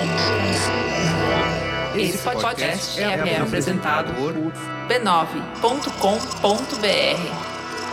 Esse podcast é apresentado por b9.com.br.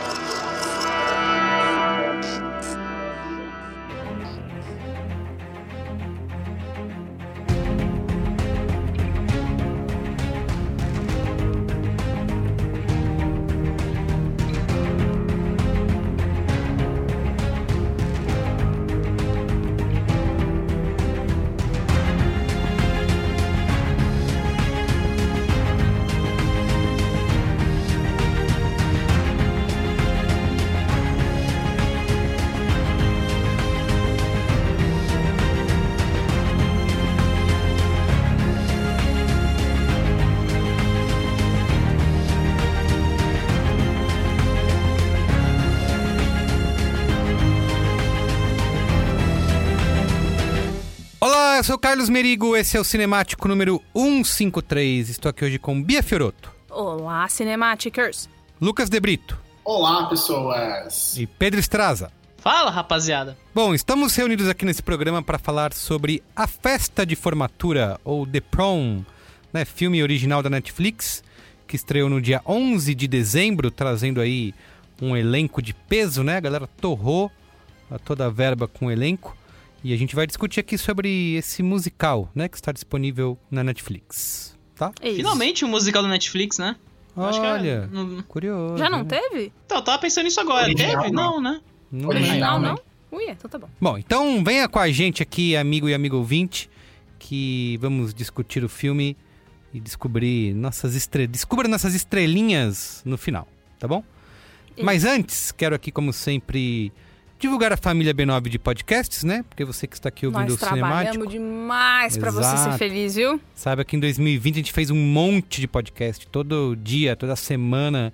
Eu sou o Carlos Merigo, esse é o Cinemático número 153. Estou aqui hoje com Bia Fiorotto. Olá, Cinematicers. Lucas De Brito. Olá, pessoas. E Pedro Estraza. Fala, rapaziada. Bom, estamos reunidos aqui nesse programa para falar sobre A Festa de Formatura, ou The Prom, né, filme original da Netflix, que estreou no dia 11 de dezembro, trazendo aí um elenco de peso, né? A galera torrou toda a verba com o elenco. E a gente vai discutir aqui sobre esse musical, né, que está disponível na Netflix, tá? Finalmente um musical da Netflix, né? Olha, curioso. Já não teve? Então, eu tava pensando nisso agora. Original, teve? Não, né? Original, Não? Ui, então tá bom. Bom, então venha com a gente aqui, amigo e amigo ouvinte, que vamos discutir o filme e descobrir descubra nossas estrelinhas no final, tá bom? Mas antes, quero aqui, como sempre, divulgar a família B9 de podcasts, né? Porque você que está aqui ouvindo o Cinemático... Nós trabalhamos demais pra você ser feliz, viu? Saiba que em 2020 a gente fez um monte de podcast. Todo dia, toda semana,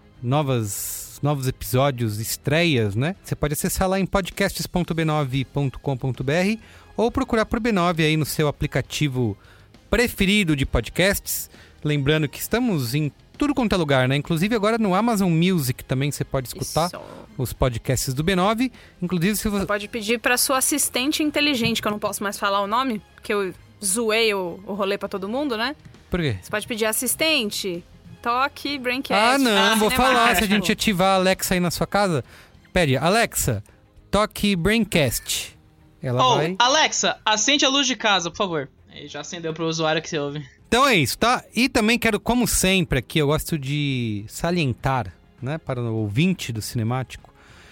novos episódios, estreias, né? Você pode acessar lá em podcasts.b9.com.br ou procurar por B9 aí no seu aplicativo preferido de podcasts. Lembrando que estamos em tudo quanto é lugar, né? Inclusive agora no Amazon Music também você pode escutar os podcasts do B9. Inclusive se você pode pedir pra sua assistente inteligente, que eu não posso mais falar o nome, porque eu zoei o rolê pra todo mundo, né? Por quê? Você pode pedir assistente, toque, Braincast. Ah, não, vou falar. Se a gente ativar a Alexa aí na sua casa, pede, Alexa, toque Braincast. Ela vai... Alexa, acende a luz de casa, por favor. Aí já acendeu pro usuário que você ouve. Então é isso, tá? E também quero, como sempre aqui, eu gosto de salientar, né, para o ouvinte do Cinemático,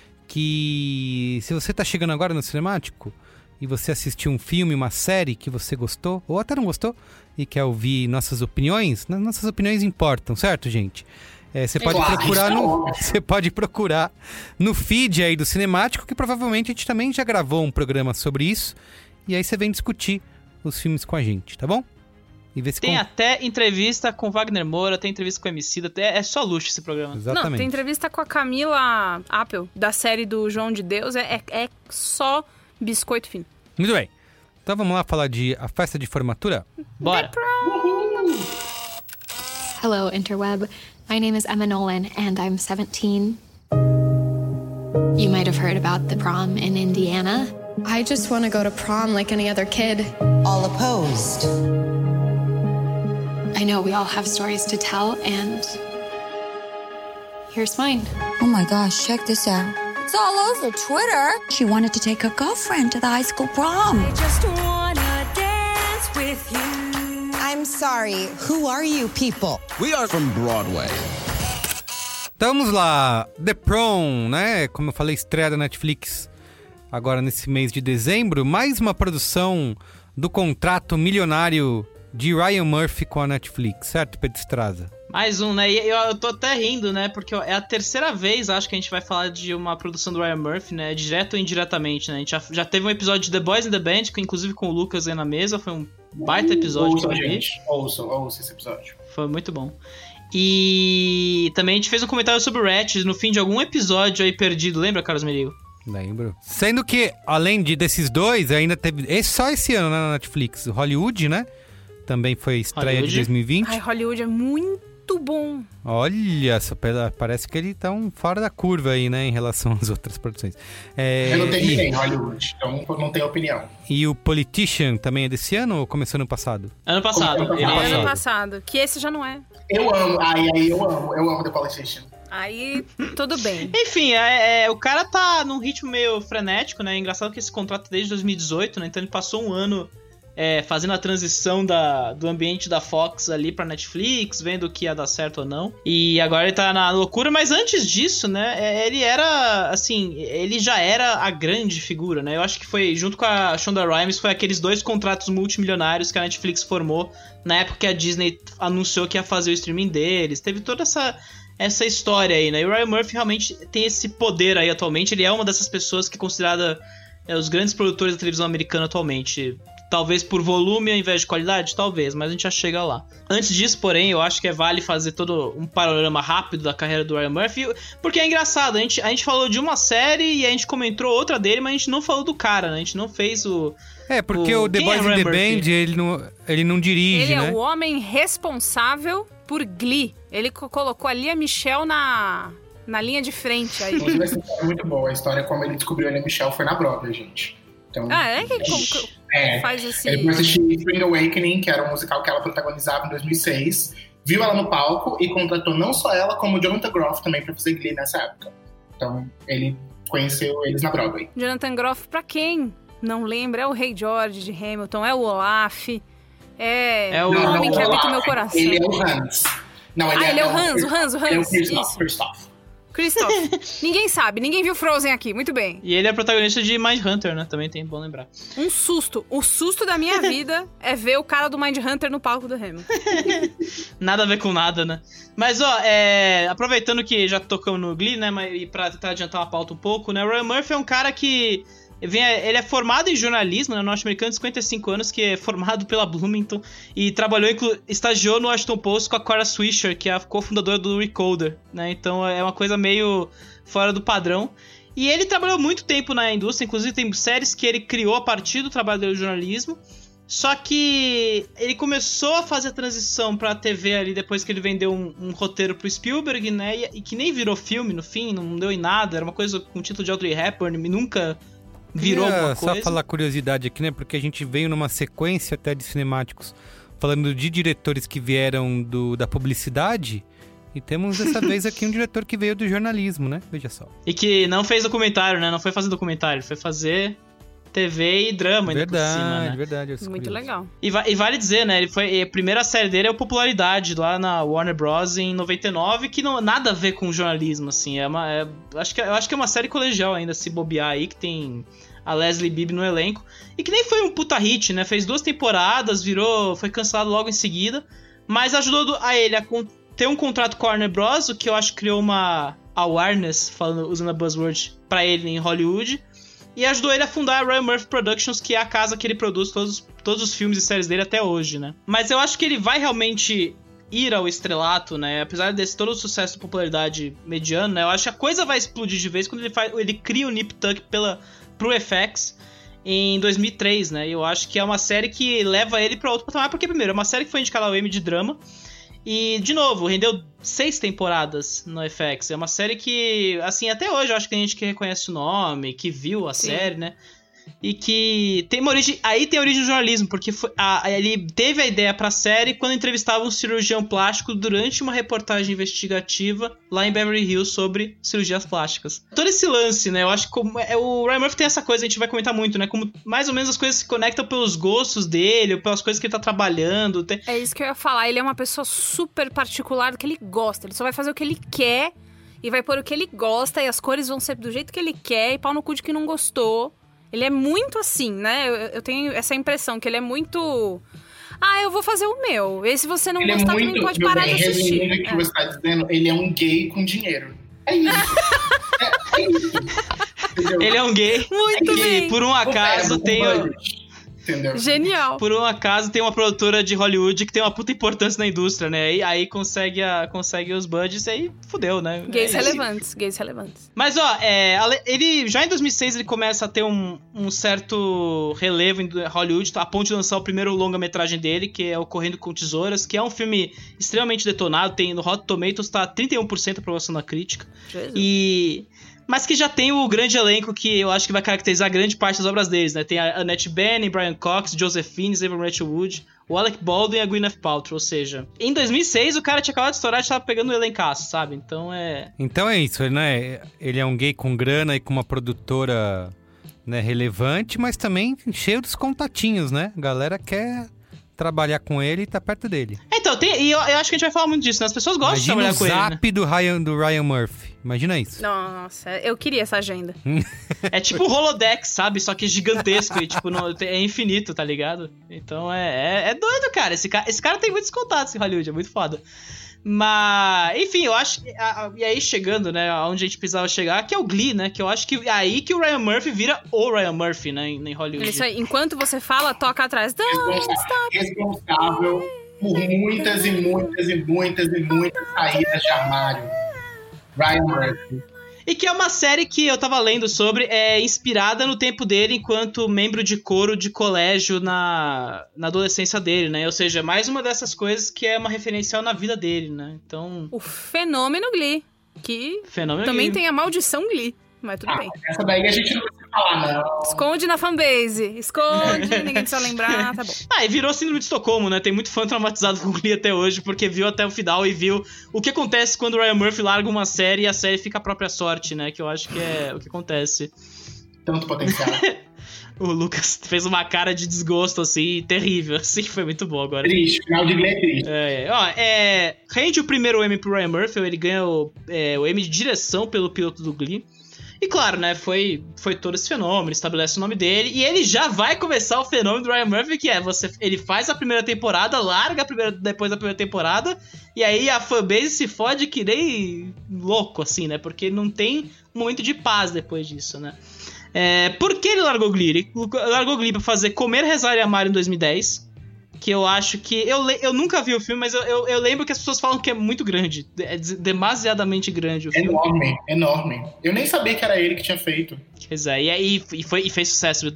que se você tá chegando agora no Cinemático e você assistiu um filme, uma série que você gostou, ou até não gostou, e quer ouvir nossas opiniões importam, certo, gente? Você pode procurar no feed aí do Cinemático, que provavelmente a gente também já gravou um programa sobre isso, e aí você vem discutir os filmes com a gente, tá bom? Tem até entrevista com Wagner Moura, tem entrevista com Emicida, é só luxo esse programa. Exatamente. Não, tem entrevista com a Camila Apple, da série do João de Deus, é só biscoito fino. Muito bem. Então vamos lá falar de A Festa de Formatura? Bora! Hello, interweb. My name is Emma Nolan, and I'm 17. You might have heard about the prom in Indiana. I just want to go to prom like any other kid. All opposed. I know we all have stories to tell, and here's mine. Oh my gosh, check this out. It's all over Twitter. She wanted to take her girlfriend to the high school prom. I just wanna dance with you. I'm sorry, who are you people? We are from Broadway. Vamos lá, The Prom, né? Como eu falei, estreia da Netflix agora nesse mês de dezembro. Mais uma produção do contrato milionário de Ryan Murphy com a Netflix, certo, Pedro Estraza? Mais um, né? E eu tô até rindo, né? Porque é a terceira vez, acho que a gente vai falar de uma produção do Ryan Murphy, né? Direto ou indiretamente, né? A gente já teve um episódio de The Boys in the Band, que inclusive com o Lucas aí na mesa, foi um baita episódio que eu vi. Ouçam esse episódio. Foi muito bom. E também a gente fez um comentário sobre o Ratched no fim de algum episódio aí perdido, lembra, Carlos Merigo? Lembro. Sendo que, além desses dois, ainda teve... Só esse ano, né, na Netflix, Hollywood, né? Também foi estreia de 2020. Ai, Hollywood é muito muito bom. Olha, parece que ele tá fora da curva aí, né, em relação às outras produções. Eu não terminei em Hollywood, então não tenho opinião. E o Politician também é desse ano ou começou ano passado? Ano passado. Ano passado. Que esse já não é. Eu amo. Eu amo The Politician. Aí, tudo bem. Enfim, o cara tá num ritmo meio frenético, né? Engraçado que esse contrato é desde 2018, né? Então ele passou um ano fazendo a transição do ambiente da Fox ali pra Netflix, vendo o que ia dar certo ou não. E agora ele tá na loucura, mas antes disso, né? Ele era, assim, ele já era a grande figura, né? Eu acho que foi, junto com a Shonda Rhimes, foi aqueles 2 contratos multimilionários que a Netflix formou na época que a Disney anunciou que ia fazer o streaming deles. Teve toda essa história aí, né? E o Ryan Murphy realmente tem esse poder aí atualmente. Ele é uma dessas pessoas que é considerada os grandes produtores da televisão americana atualmente. Talvez por volume ao invés de qualidade? Talvez, mas a gente já chega lá. Antes disso, porém, eu acho que vale fazer todo um panorama rápido da carreira do Ryan Murphy, porque é engraçado, a gente falou de uma série e a gente comentou outra dele, mas a gente não falou do cara, né? A gente não fez o... porque o The Boys in the Band, ele não dirige, né? Ele é o homem responsável por Glee. Ele colocou ali a Michelle na linha de frente. Aí. Inclusive, essa história é muito boa. A história como ele descobriu a Michelle foi na Broadway, gente. Então, faz esse... Ele assistiu Spring Awakening, que era um musical que ela protagonizava em 2006. Viu ela no palco e contratou não só ela, como o Jonathan Groff também pra fazer Glee nessa época. Então, ele conheceu eles na Broadway. Jonathan Groff, pra quem não lembra, é o Rei George de Hamilton, é o Olaf, é o homem que habita o meu coração. Ele é o Hans. Não, ele é o Hans. Ele é o Christoph. Ninguém sabe, ninguém viu Frozen aqui, muito bem. E ele é protagonista de Mindhunter, né? Também tem bom lembrar. Um susto. O susto da minha vida é ver o cara do Mindhunter no palco do Hamilton. Nada a ver com nada, né? Mas, aproveitando que já tocamos no Glee, né? E pra tentar adiantar a pauta um pouco, né? O Ryan Murphy é um cara que... Ele é formado em jornalismo, né, norte-americano, de 55 anos, que é formado pela Bloomington e estagiou no Washington Post com a Cora Swisher, que é a cofundadora do Recoder, né? Então é uma coisa meio fora do padrão. E ele trabalhou muito tempo na indústria, inclusive tem séries que ele criou a partir do trabalho dele no jornalismo. Só que ele começou a fazer a transição pra TV ali depois que ele vendeu um roteiro pro Spielberg, né? E que nem virou filme no fim, não deu em nada, era uma coisa com o título de Audrey Hepburn, e nunca... virou alguma coisa. Só falar curiosidade aqui, né? Porque a gente veio numa sequência até de cinemáticos falando de diretores que vieram da publicidade e temos dessa vez aqui um diretor que veio do jornalismo, né? Veja só. E que não fez documentário, né? Não foi fazer documentário, foi fazer TV e drama ainda por cima, né? Verdade. Muito legal. E vale dizer, né? A primeira série dele é o Popularidade, lá na Warner Bros. Em 99, que não nada a ver com jornalismo, assim. Eu acho que é uma série colegial ainda, se bobear aí, que tem a Leslie Bibb no elenco. E que nem foi um puta hit, né? Fez 2 temporadas, foi cancelado logo em seguida. Mas ajudou a ele a ter um contrato com a Warner Bros., o que eu acho que criou uma awareness, usando a buzzword, pra ele em Hollywood. E ajudou ele a fundar a Ryan Murphy Productions, que é a casa que ele produz todos os filmes e séries dele até hoje, né? Mas eu acho que ele vai realmente ir ao estrelato, né? Apesar desse todo o sucesso e popularidade mediano, né? Eu acho que a coisa vai explodir de vez quando ele cria o Nip Tuck pro FX em 2003, né? E eu acho que é uma série que leva ele pra outro patamar, porque, primeiro, é uma série que foi indicada ao Emmy de drama. E, de novo, rendeu 6 temporadas no FX. É uma série que, assim, até hoje eu acho que tem gente que reconhece o nome, que viu a série, né? E que tem uma origem... Aí tem a origem do jornalismo, porque ele teve a ideia pra série quando entrevistava um cirurgião plástico durante uma reportagem investigativa lá em Beverly Hills sobre cirurgias plásticas. Todo esse lance, né? Eu acho que o Ryan Murphy tem essa coisa, a gente vai comentar muito, né? Como mais ou menos as coisas se conectam pelos gostos dele, pelas coisas que ele tá trabalhando. É isso que eu ia falar. Ele é uma pessoa super particular do que ele gosta. Ele só vai fazer o que ele quer e vai pôr o que ele gosta e as cores vão ser do jeito que ele quer e pau no cu de que não gostou. Ele é muito assim, né? Eu tenho essa impressão que ele é muito... eu vou fazer o meu. E se você não gostar, também pode parar de assistir. Resumindo o que você está dizendo, ele é um gay com dinheiro. É isso. é isso. Ele é um gay muito que, bem. por um acaso, tem Entendeu? Genial. Por um acaso tem uma produtora de Hollywood que tem uma puta importância na indústria, né? E aí consegue os budgets e aí fudeu, né? Gays É isso. relevantes. Mas, ó, ele já em 2006 ele começa a ter um certo relevo em Hollywood, a ponto de lançar o primeiro longa-metragem dele, que é o Correndo com Tesouras, que é um filme extremamente detonado, tem no Rotten Tomatoes, tá 31% de aprovação da crítica. Jesus. Mas que já tem o grande elenco que eu acho que vai caracterizar grande parte das obras deles, né? Tem a Annette Bening, Brian Cox, Joseph Fiennes, Evan Rachel Wood, o Alec Baldwin e a Gwyneth Paltrow. Ou seja, em 2006 o cara tinha acabado de estourar e tava pegando o elencaço, sabe? Então é isso, né? Ele é um gay com grana e com uma produtora, né, relevante, mas também cheio dos contatinhos, né? A galera quer trabalhar com ele e tá perto dele. Então, e eu acho que a gente vai falar muito disso, né? As pessoas gostam de trabalhar com ele, né? Imagina o zap do Ryan Murphy. Imagina isso. Nossa, eu queria essa agenda. É tipo o Holodeck, sabe? Só que gigantesco e, tipo, é infinito, tá ligado? Então é doido, cara. Esse cara tem muitos contatos em Hollywood, é muito foda. Mas, enfim, eu acho que... E aí, chegando, né, aonde a gente precisava chegar, que é o Glee, né? Que eu acho que é aí que o Ryan Murphy vira o Ryan Murphy, né, em Hollywood. Isso aí, enquanto você fala, toca atrás. Responsável por muitas e muitas e muitas e muitas saídas de armário. Ryan Murphy. E que é uma série que eu tava lendo sobre, inspirada no tempo dele enquanto membro de coro de colégio na adolescência dele, né? Ou seja, mais uma dessas coisas que é uma referencial na vida dele, né? Então... O fenômeno Glee, que Fenômeno também Glee. tem a maldição Glee, mas tudo bem. Essa daí a gente não vai falar, não. Esconde na fanbase, esconde, ninguém precisa lembrar, tá bom. E virou síndrome de Estocolmo, né? Tem muito fã traumatizado com o Glee até hoje, porque viu até o final e viu o que acontece quando o Ryan Murphy larga uma série e a série fica a própria sorte, né? Que eu acho que é o que acontece. Tanto potencial. O Lucas fez uma cara de desgosto, assim, terrível, assim, foi muito bom agora. Triste, final de Glee é triste. Rende o primeiro Emmy pro Ryan Murphy, ele ganha o Emmy de direção pelo piloto do Glee. E claro, né, foi todo esse fenômeno, estabelece o nome dele, e ele já vai começar o fenômeno do Ryan Murphy, que ele faz a primeira temporada, larga depois da primeira temporada, e aí a fanbase se fode que nem louco, assim, né, porque não tem um momento de paz depois disso, né. Por que ele largou Glee? Ele largou Glee pra fazer Comer, Rezar e Amar em 2010, que eu acho que... Eu nunca vi o filme, mas eu lembro que as pessoas falam que é muito grande. É demasiadamente grande o filme. Enorme. Eu nem sabia que era ele que tinha feito. Pois é, e fez sucesso.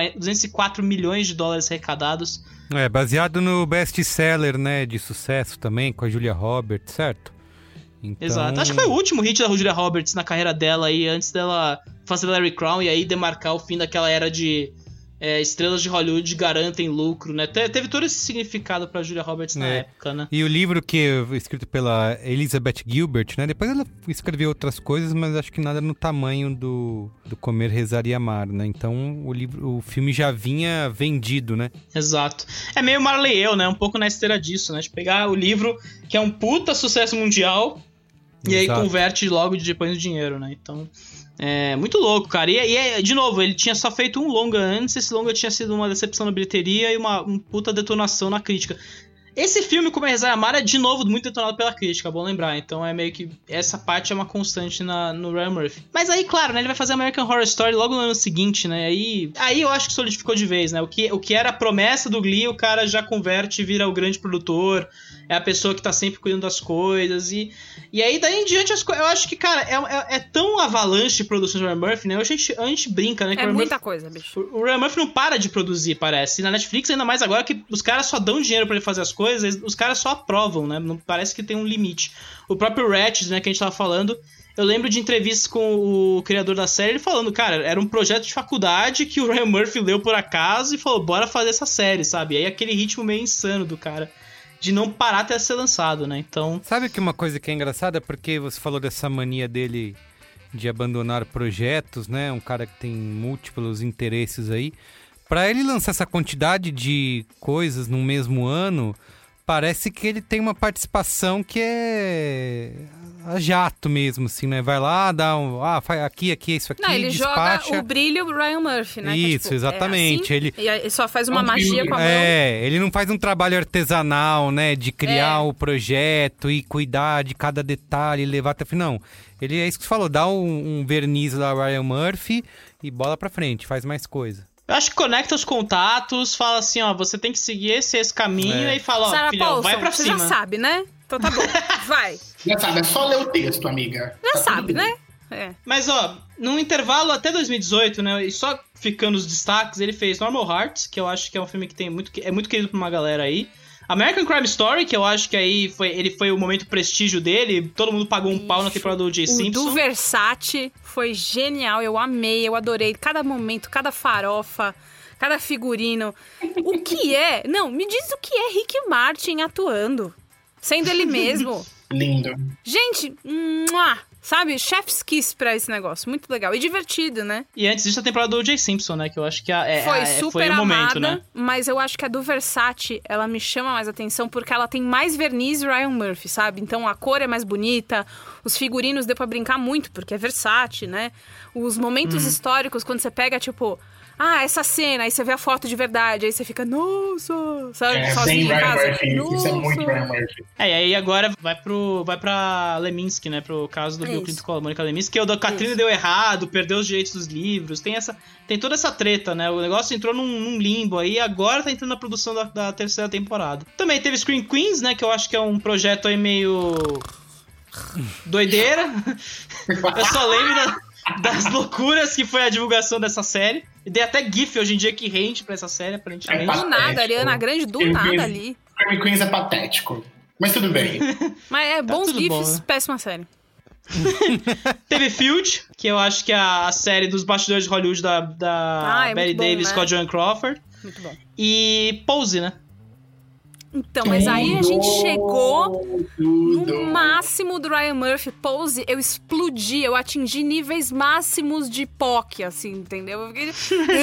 204 milhões de dólares arrecadados. Baseado no best-seller, né, de sucesso também, com a Julia Roberts, certo? Então... Exato. Acho que foi o último hit da Julia Roberts na carreira dela aí, antes dela fazer Larry Crown e aí demarcar o fim daquela era de... estrelas de Hollywood garantem lucro, né? Teve todo esse significado pra Julia Roberts na época, né? E o livro que é escrito pela Elizabeth Gilbert, né? Depois ela escreveu outras coisas, mas acho que nada no tamanho do Comer, Rezar e Amar, né? Então o filme já vinha vendido, né? Exato. É meio Marley e eu, né? Um pouco na esteira disso, né? De pegar o livro, que é um puta sucesso mundial, e aí converte logo depois no dinheiro, né? Então... muito louco, cara. E de novo, ele tinha só feito um longa antes. Esse longa tinha sido uma decepção na bilheteria e uma puta detonação na crítica. Esse filme, Como é Rezar e Amar, é de novo muito detonado pela crítica, é bom lembrar. Então é meio que... essa parte é uma constante no Ryan Murphy. Mas aí, claro, né, ele vai fazer American Horror Story logo no ano seguinte, né? Aí eu acho que solidificou de vez, né? O que era a promessa do Glee, o cara já converte e vira o grande produtor. É a pessoa que tá sempre cuidando das coisas. E aí, daí em diante, eu acho que, cara, é tão avalanche de produções do Ryan Murphy, né? A gente brinca, né? Que muita coisa, bicho. O Ryan Murphy não para de produzir, parece. E na Netflix, ainda mais agora, que os caras só dão dinheiro pra ele fazer as coisas, os caras só aprovam, né? Não parece que tem um limite. O próprio Ratched, né, que a gente tava falando, eu lembro de entrevistas com o criador da série, ele falando, cara, era um projeto de faculdade que o Ryan Murphy leu por acaso e falou, bora fazer essa série, sabe? E aí aquele ritmo meio insano do cara, de não parar até ser lançado, né? Então... Sabe que uma coisa que é engraçada? Porque você falou dessa mania dele de abandonar projetos, né? Um cara que tem múltiplos interesses aí. Pra ele lançar essa quantidade de coisas no mesmo ano, parece que ele tem uma participação que é a jato mesmo, assim, né? Vai lá, dá um... faz aqui, isso aqui, não, ele despacha. joga o brilho Ryan Murphy, né? Isso, que é, tipo, exatamente. É assim, ele só faz uma magia com a mão. Ele não faz um trabalho artesanal, né? De criar o projeto e cuidar de cada detalhe e levar até o fim. Não, ele é isso que você falou, dá um verniz lá Ryan Murphy e bola pra frente, faz mais coisa. Eu acho que conecta os contatos, fala assim, ó, você tem que seguir esse caminho, e fala, ó, Sarah filhão, Paulson, vai pra você cima. já sabe, né? Então tá bom, vai. Já sabe, é só ler o texto, amiga. Já Tá sabe, tudo bem. né? É. Mas, ó, num intervalo até 2018, né, e só ficando os destaques, ele fez Normal Hearts, que eu acho que é um filme que é muito querido pra uma galera aí. American Crime Story, que eu acho que aí ele foi o momento prestígio dele, todo mundo pagou um pau na temporada do O.J. Simpson. O do Versace foi genial, eu amei, eu adorei cada momento, cada farofa, cada figurino. O que é? Não, me diz o que é Rick Martin atuando, sendo ele mesmo. Lindo. Gente, sabe, chef's kiss pra esse negócio, muito legal e divertido, né? E antes disso a temporada do O.J. Simpson, né, que eu acho que foi super foi o momento, amada, né? mas eu acho que a do Versace, ela me chama mais atenção porque ela tem mais verniz Ryan Murphy, sabe? Então a cor é mais bonita, os figurinos deu pra brincar muito, porque é Versace, né? Os momentos históricos, quando você pega, tipo... essa cena, aí você vê a foto de verdade, aí você fica, nossa, sabe? Sozinho em casa. Isso é muito Ryan Murphy. E aí agora vai pra Leminski, né? Pro caso do Bill Clinton com a Mônica Leminski, que o da Katrina deu errado, perdeu os direitos dos livros, tem toda essa treta, né? O negócio entrou num limbo aí, agora tá entrando na produção da terceira temporada. Também teve Scream Queens, né? Que eu acho que é um projeto aí meio... doideira. Eu só lembro das loucuras que foi a divulgação dessa série. E tem até GIF hoje em dia que rende pra essa série, aparentemente. Do nada, Ariana Grande, do nada ali. Scream Queens é patético. Mas tudo bem. Mas é bons tudo GIFs, bom, né? péssima série. Teve Field, que eu acho que é a série dos bastidores de Hollywood da Bette Davis com a Joan Crawford. Muito bom. E Pose, né? Então, mas aí a gente chegou no máximo do Ryan Murphy. Pose, eu explodi, eu atingi níveis máximos de POC, assim, entendeu? Eu fiquei...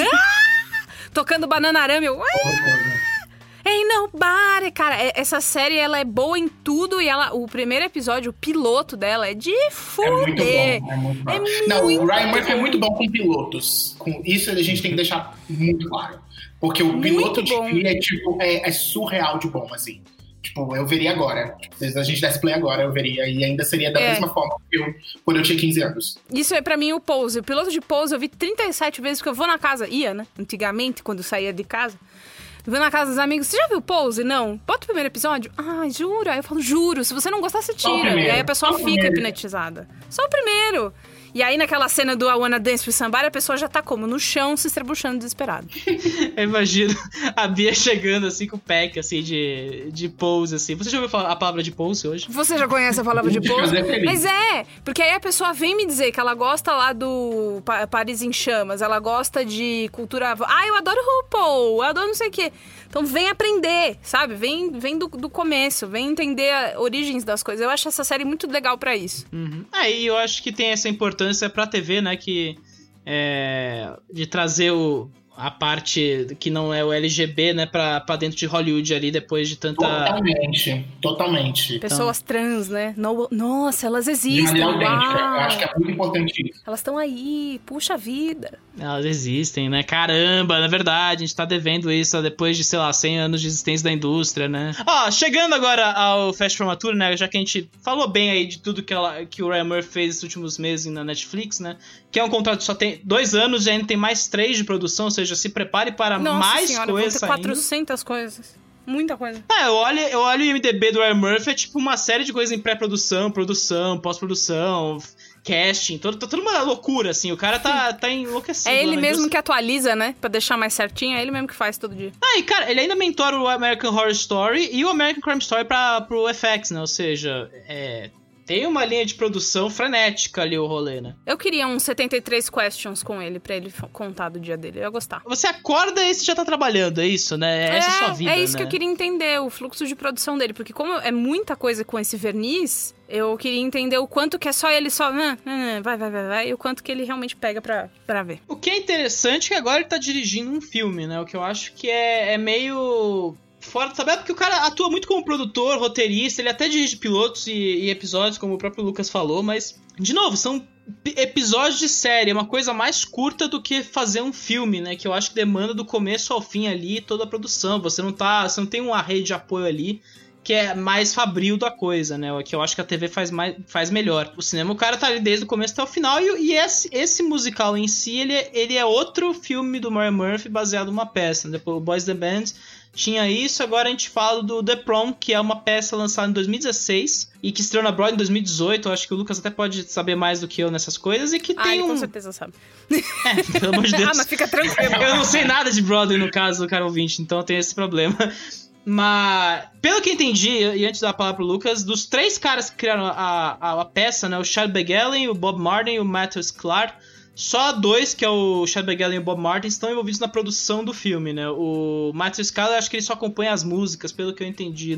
tocando Bananarama, eu... Ain't nobody. Cara, essa série, ela é boa em tudo e o primeiro episódio, o piloto dela é de fuder. É muito bom. Não, o Ryan Murphy é muito bom com pilotos. Com isso a gente tem que deixar muito claro. Porque o piloto de Glee é, tipo, é surreal de bom, assim. Tipo, eu veria agora. Tipo, se a gente desse play agora, eu veria. E ainda seria da mesma forma que quando eu tinha 15 anos. Isso é pra mim o Pose. O piloto de Pose eu vi 37 vezes, porque eu vou na casa. Ia, né? Antigamente, quando eu saía de casa. Eu vou na casa dos amigos. Você já viu Pose? Não. Bota o primeiro episódio. Jura? Aí eu falo, juro. Se você não gostar, você tira. E aí a pessoa fica hipnotizada. Só o primeiro. E aí, naquela cena do I Wanna Dance with Somebody, a pessoa já tá como? No chão, se estrebuchando desesperado. Eu imagino a Bia chegando, assim, com o pack, assim, de pose, assim. Você já ouviu a palavra de pose hoje? Você já conhece a palavra de pose? Mas porque aí a pessoa vem me dizer que ela gosta lá do Paris em Chamas, ela gosta de cultura... eu adoro RuPaul, eu adoro não sei o quê. Então vem aprender, sabe? Vem do começo, vem entender as origens das coisas. Eu acho essa série muito legal pra isso. Aí eu acho que tem essa importância pra TV, né? Que de trazer a parte que não é o LGB, né? Pra dentro de Hollywood ali, depois de tanta... Totalmente. Pessoas trans, né? Nossa, elas existem. De maneira autêntica. Eu acho que é muito importante isso. Elas estão aí, puxa vida. Elas existem, né? Caramba, na verdade, a gente tá devendo isso depois de, sei lá, 100 anos de existência da indústria, né? Chegando agora ao Fast Formatura, né? Já que a gente falou bem aí de tudo que o Ryan Murphy fez nesses últimos meses na Netflix, né? Que é um contrato que só tem 2 anos e ainda tem mais 3 de produção, ou seja, se prepare para mais coisas ainda. 400 coisas. Muita coisa. Eu olho o IMDb do Ryan Murphy, é tipo uma série de coisas em pré-produção, produção, pós-produção, casting, toda uma loucura, assim. O cara tá enlouquecido. É ele mesmo que atualiza, né? Pra deixar mais certinho, é ele mesmo que faz todo dia. E cara, ele ainda mentora o American Horror Story e o American Crime Story pro FX, né? Ou seja, tem uma linha de produção frenética ali, o rolê, né? Eu queria uns 73 questions com ele, pra ele contar do dia dele. Eu ia gostar. Você acorda e você já tá trabalhando, é isso, né? Essa é a sua vida, é isso, né? Que eu queria entender, o fluxo de produção dele. Porque como é muita coisa com esse verniz, eu queria entender o quanto que é só ele vai, e o quanto que ele realmente pega pra ver. O que é interessante é que agora ele tá dirigindo um filme, né? O que eu acho que é meio... fora, sabe? Porque o cara atua muito como produtor, roteirista, ele até dirige pilotos e episódios, como o próprio Lucas falou, mas, de novo, são episódios de série, é uma coisa mais curta do que fazer um filme, né? Que eu acho que demanda do começo ao fim ali toda a produção. Você não tem uma rede de apoio ali que é mais fabril da coisa, né? Que eu acho que a TV faz melhor. O cinema, o cara tá ali desde o começo até o final, e esse musical em si, ele é outro filme do Ryan Murphy baseado numa peça. Depois o Boys the Band tinha isso, agora a gente fala do The Prom, que é uma peça lançada em 2016 e que estreou na Broadway em 2018. Eu acho que o Lucas até pode saber mais do que eu nessas coisas, e que tem ele com certeza sabe. Pelo amor de Deus. Mas fica tranquilo. Eu não sei nada de Broadway, no caso, cara ouvinte, então eu tenho esse problema. Mas, pelo que eu entendi, e antes de dar a palavra pro Lucas, dos 3 caras que criaram a peça, né, o Chad Begellen, o Bob Martin e o Matthew Sklar, só 2, que é o Chad Begellen e o Bob Martin, estão envolvidos na produção do filme, né? O Matthew Sklar, acho que ele só acompanha as músicas, pelo que eu entendi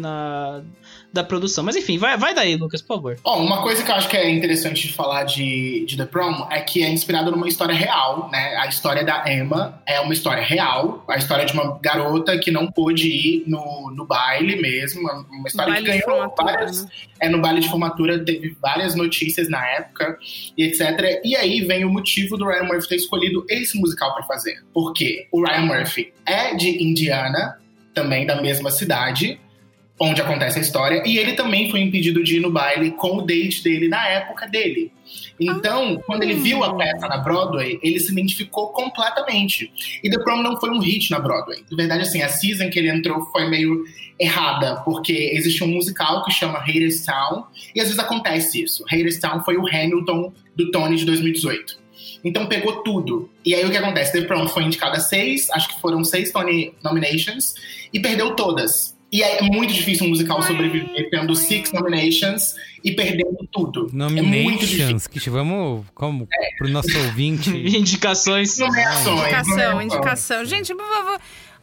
da produção. Mas enfim, vai daí, Lucas, por favor. Uma coisa que eu acho que é interessante de falar de The Prom é que é inspirado numa história real, né? A história da Emma é uma história real, a história de uma garota que não pôde ir no baile mesmo, uma história que ganhou várias... Né? No baile de formatura teve várias notícias na época, e etc. E aí vem o motivo do Ryan Murphy ter escolhido esse musical pra fazer. Porque o Ryan Murphy é de Indiana, também da mesma cidade, onde acontece a história, e ele também foi impedido de ir no baile com o date dele na época dele. Então, quando ele viu a peça na Broadway, ele se identificou completamente. E The Prom não foi um hit na Broadway. Na verdade, assim, a season que ele entrou foi meio errada, porque existe um musical que chama Hadestown, e às vezes acontece isso. Hadestown foi o Hamilton do Tony de 2018. Então pegou tudo. E aí o que acontece? The Prom foi indicada a 6, acho que foram 6 Tony nominations, e perdeu todas. E é muito difícil um musical sobreviver tendo 6 nominations e perdendo tudo. Nominations, é muito difícil. que vamos pro nosso ouvinte. Indicações. Indicação. Gente, por favor...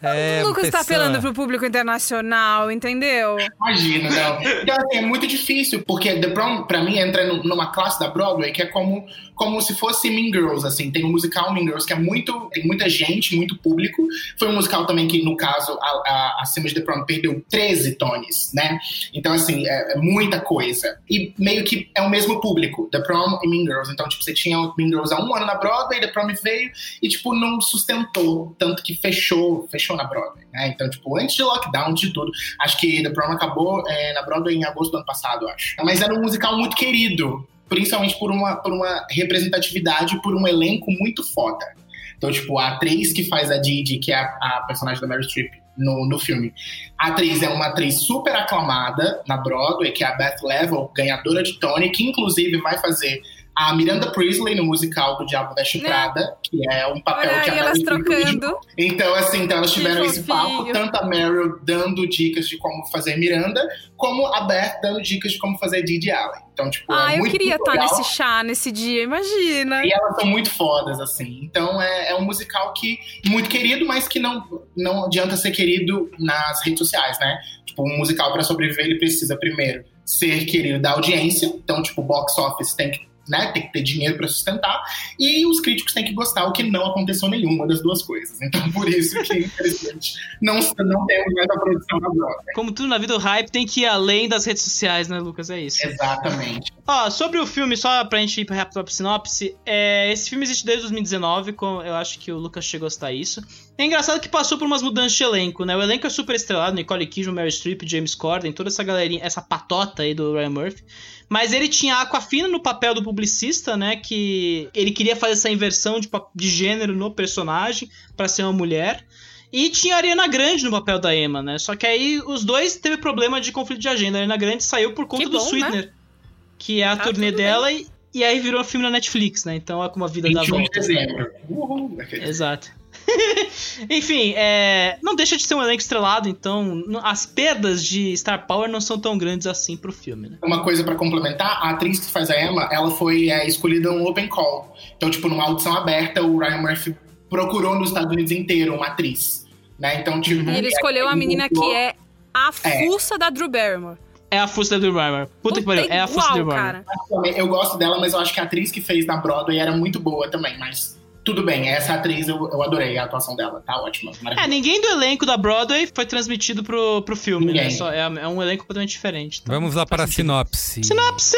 O Lucas tá apelando pro público internacional, entendeu? Imagina, não. Então, assim, é muito difícil, porque The Prom, pra mim, entra numa classe da Broadway que é como se fosse Mean Girls, assim. Tem um musical Mean Girls que tem muita gente, muito público. Foi um musical também que, no caso, acima de The Prom, perdeu 13 Tonys, né? Então, assim, é muita coisa. E meio que é o mesmo público, The Prom e Mean Girls. Então, tipo, você tinha Mean Girls há 1 ano na Broadway, The Prom veio e, tipo, não sustentou, tanto que fechou na Broadway, né? Então, tipo, antes de lockdown, de tudo, acho que The Prom acabou na Broadway em agosto do ano passado, acho. Mas era um musical muito querido, principalmente por uma representatividade, por um elenco muito foda. Então, tipo, a atriz que faz a Didi, que é a personagem da Meryl Streep no filme, a atriz é uma atriz super aclamada na Broadway, que é a Beth Level, ganhadora de Tony, que inclusive vai fazer a Miranda Priestley no musical do Diabo Veste Prada, que é um papel que a elas trocando. Então, assim, elas tiveram esse papo, tanto a Meryl dando dicas de como fazer Miranda, como a Beth dando dicas de como fazer Didi Allen. Então, tipo, é eu muito queria estar legal. nesse chá, nesse dia, imagina. E elas são muito fodas, assim. Então, é um musical que muito querido, mas que não adianta ser querido nas redes sociais, né? Tipo, um musical para sobreviver, ele precisa primeiro ser querido da audiência. Então, tipo, o box office tem que ter dinheiro para sustentar, e os críticos têm que gostar, o que não aconteceu nenhuma das duas coisas. Então, por isso que, infelizmente, não temos mais a produção na Broadway. Como tudo na vida, o hype tem que ir além das redes sociais, né, Lucas? É isso. Exatamente. Sobre o filme, só pra gente ir rápido pra sinopse, esse filme existe desde 2019, eu acho que o Lucas chegou a citar isso. É engraçado que passou por umas mudanças de elenco, né? O elenco é super estrelado, Nicole Kidman, Meryl Streep, James Corden, toda essa galerinha, essa patota aí do Ryan Murphy. Mas ele tinha a Awkwafina no papel do publicista, né? Que ele queria fazer essa inversão de gênero no personagem pra ser uma mulher. E tinha a Ariana Grande no papel da Emma, né? Só que aí os dois teve problema de conflito de agenda. A Ariana Grande saiu por conta do Sweetener, né? Que é a turnê dela, e aí virou um filme na Netflix, né? Então é como a vida dá volta. 21 de dezembro. Uhul. Exato. Enfim, não deixa de ser um elenco estrelado, então as perdas de Star Power não são tão grandes assim pro filme, né? Uma coisa pra complementar, a atriz que faz a Emma, ela foi escolhida um open call. Então, tipo, numa audição aberta, o Ryan Murphy procurou nos Estados Unidos inteiro uma atriz, né? Então, tipo... E ele escolheu a menina que é a fuça da Drew Barrymore. É a fuça da Drew Barrymore. Puta que pariu, é a fuça da Drew Barrymore. Eu gosto dela, mas eu acho que a atriz que fez na Broadway era muito boa também, mas... Tudo bem, essa atriz eu adorei a atuação dela, tá ótima. Ninguém do elenco da Broadway foi transmitido pro filme, né? É um elenco completamente diferente. Então vamos lá para a sinopse. Sinopse!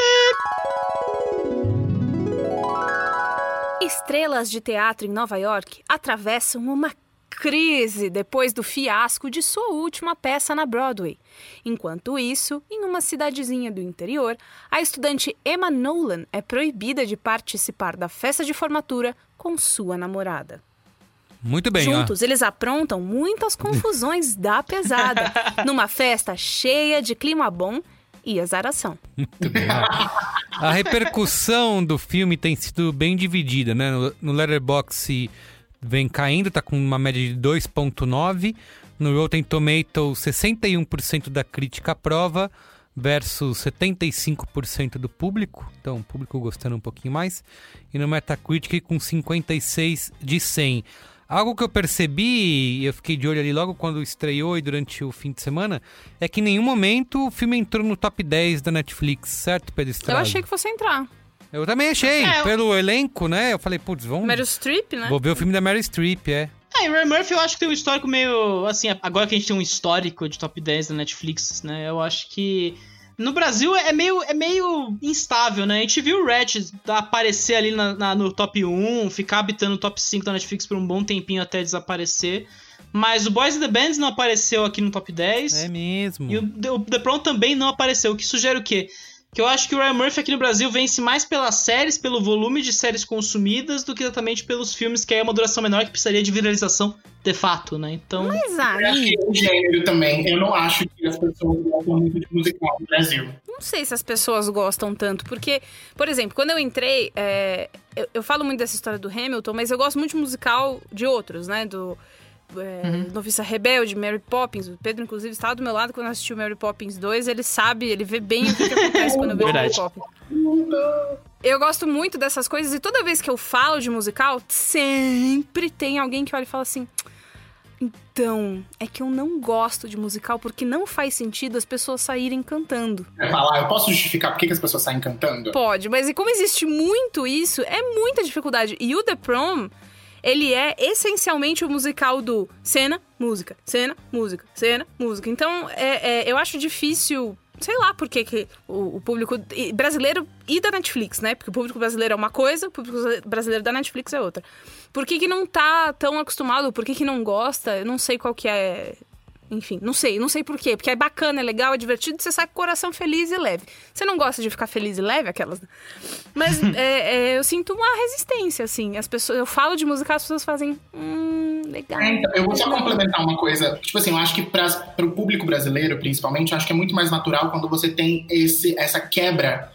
Estrelas de teatro em Nova York atravessam uma crise depois do fiasco de sua última peça na Broadway. Enquanto isso, em uma cidadezinha do interior, a estudante Emma Nolan é proibida de participar da festa de formatura com sua namorada. Muito bem, Juntos, eles aprontam muitas confusões da pesada, numa festa cheia de clima bom e azaração. Muito bem, A repercussão do filme tem sido bem dividida, né? No Letterboxd vem caindo, tá com uma média de 2,9. No Rotten Tomatoes, 61% da crítica aprova versus 75% do público. Então, o público gostando um pouquinho mais. E no Metacritic com 56 de 100. Algo que eu percebi, e eu fiquei de olho ali logo quando estreou e durante o fim de semana, é que em nenhum momento o filme entrou no top 10 da Netflix, certo, Pedro Estrada? Eu achei que fosse entrar. Eu também achei, pelo elenco, né? Eu falei, putz, vamos... Meryl Streep, né? Vou ver o filme da Meryl Streep, e Ryan Murphy eu acho que tem um histórico meio... Assim, agora que a gente tem um histórico de top 10 da Netflix, né? Eu acho que... No Brasil é meio instável, né? A gente viu o Ratched aparecer ali no top 1, ficar habitando o top 5 da Netflix por um bom tempinho até desaparecer. Mas o Boys and the Bands não apareceu aqui no top 10. É mesmo. E o The Prom também não apareceu, o que sugere o quê? Que eu acho que o Ryan Murphy aqui no Brasil vence mais pelas séries, pelo volume de séries consumidas, do que exatamente pelos filmes, que é uma duração menor que precisaria de viralização de fato, né? Então... Mas eu acho que é o gênero também. Eu não acho que as pessoas gostam muito de musical no Brasil. Não sei se as pessoas gostam tanto, porque, por exemplo, quando eu entrei, eu falo muito dessa história do Hamilton, mas eu gosto muito de musical de outros, né? Noviça Rebelde, Mary Poppins. O Pedro, inclusive, estava do meu lado quando assistiu Mary Poppins 2. Ele sabe, ele vê bem o que acontece quando eu vejo Mary Poppins. Eu gosto muito dessas coisas e toda vez que eu falo de musical, sempre tem alguém que olha e fala assim... Então, é que eu não gosto de musical porque não faz sentido as pessoas saírem cantando. Eu posso justificar por que as pessoas saem cantando? Pode, mas e como existe muito isso, é muita dificuldade. E o The Prom... Ele é essencialmente o musical do cena, música, cena, música, cena, música. Então, eu acho difícil, sei lá por que o público brasileiro e da Netflix, né? Porque o público brasileiro é uma coisa, o público brasileiro da Netflix é outra. Por que não tá tão acostumado, por que não gosta? Eu não sei qual que é... Enfim, não sei por quê. Porque é bacana, é legal, é divertido, você sai com o coração feliz e leve. Você não gosta de ficar feliz e leve, aquelas... Mas eu sinto uma resistência, assim. As pessoas, eu falo de música, as pessoas fazem... legal. Então, eu vou só complementar uma coisa. Tipo assim, eu acho que pro público brasileiro, principalmente, eu acho que é muito mais natural quando você tem essa quebra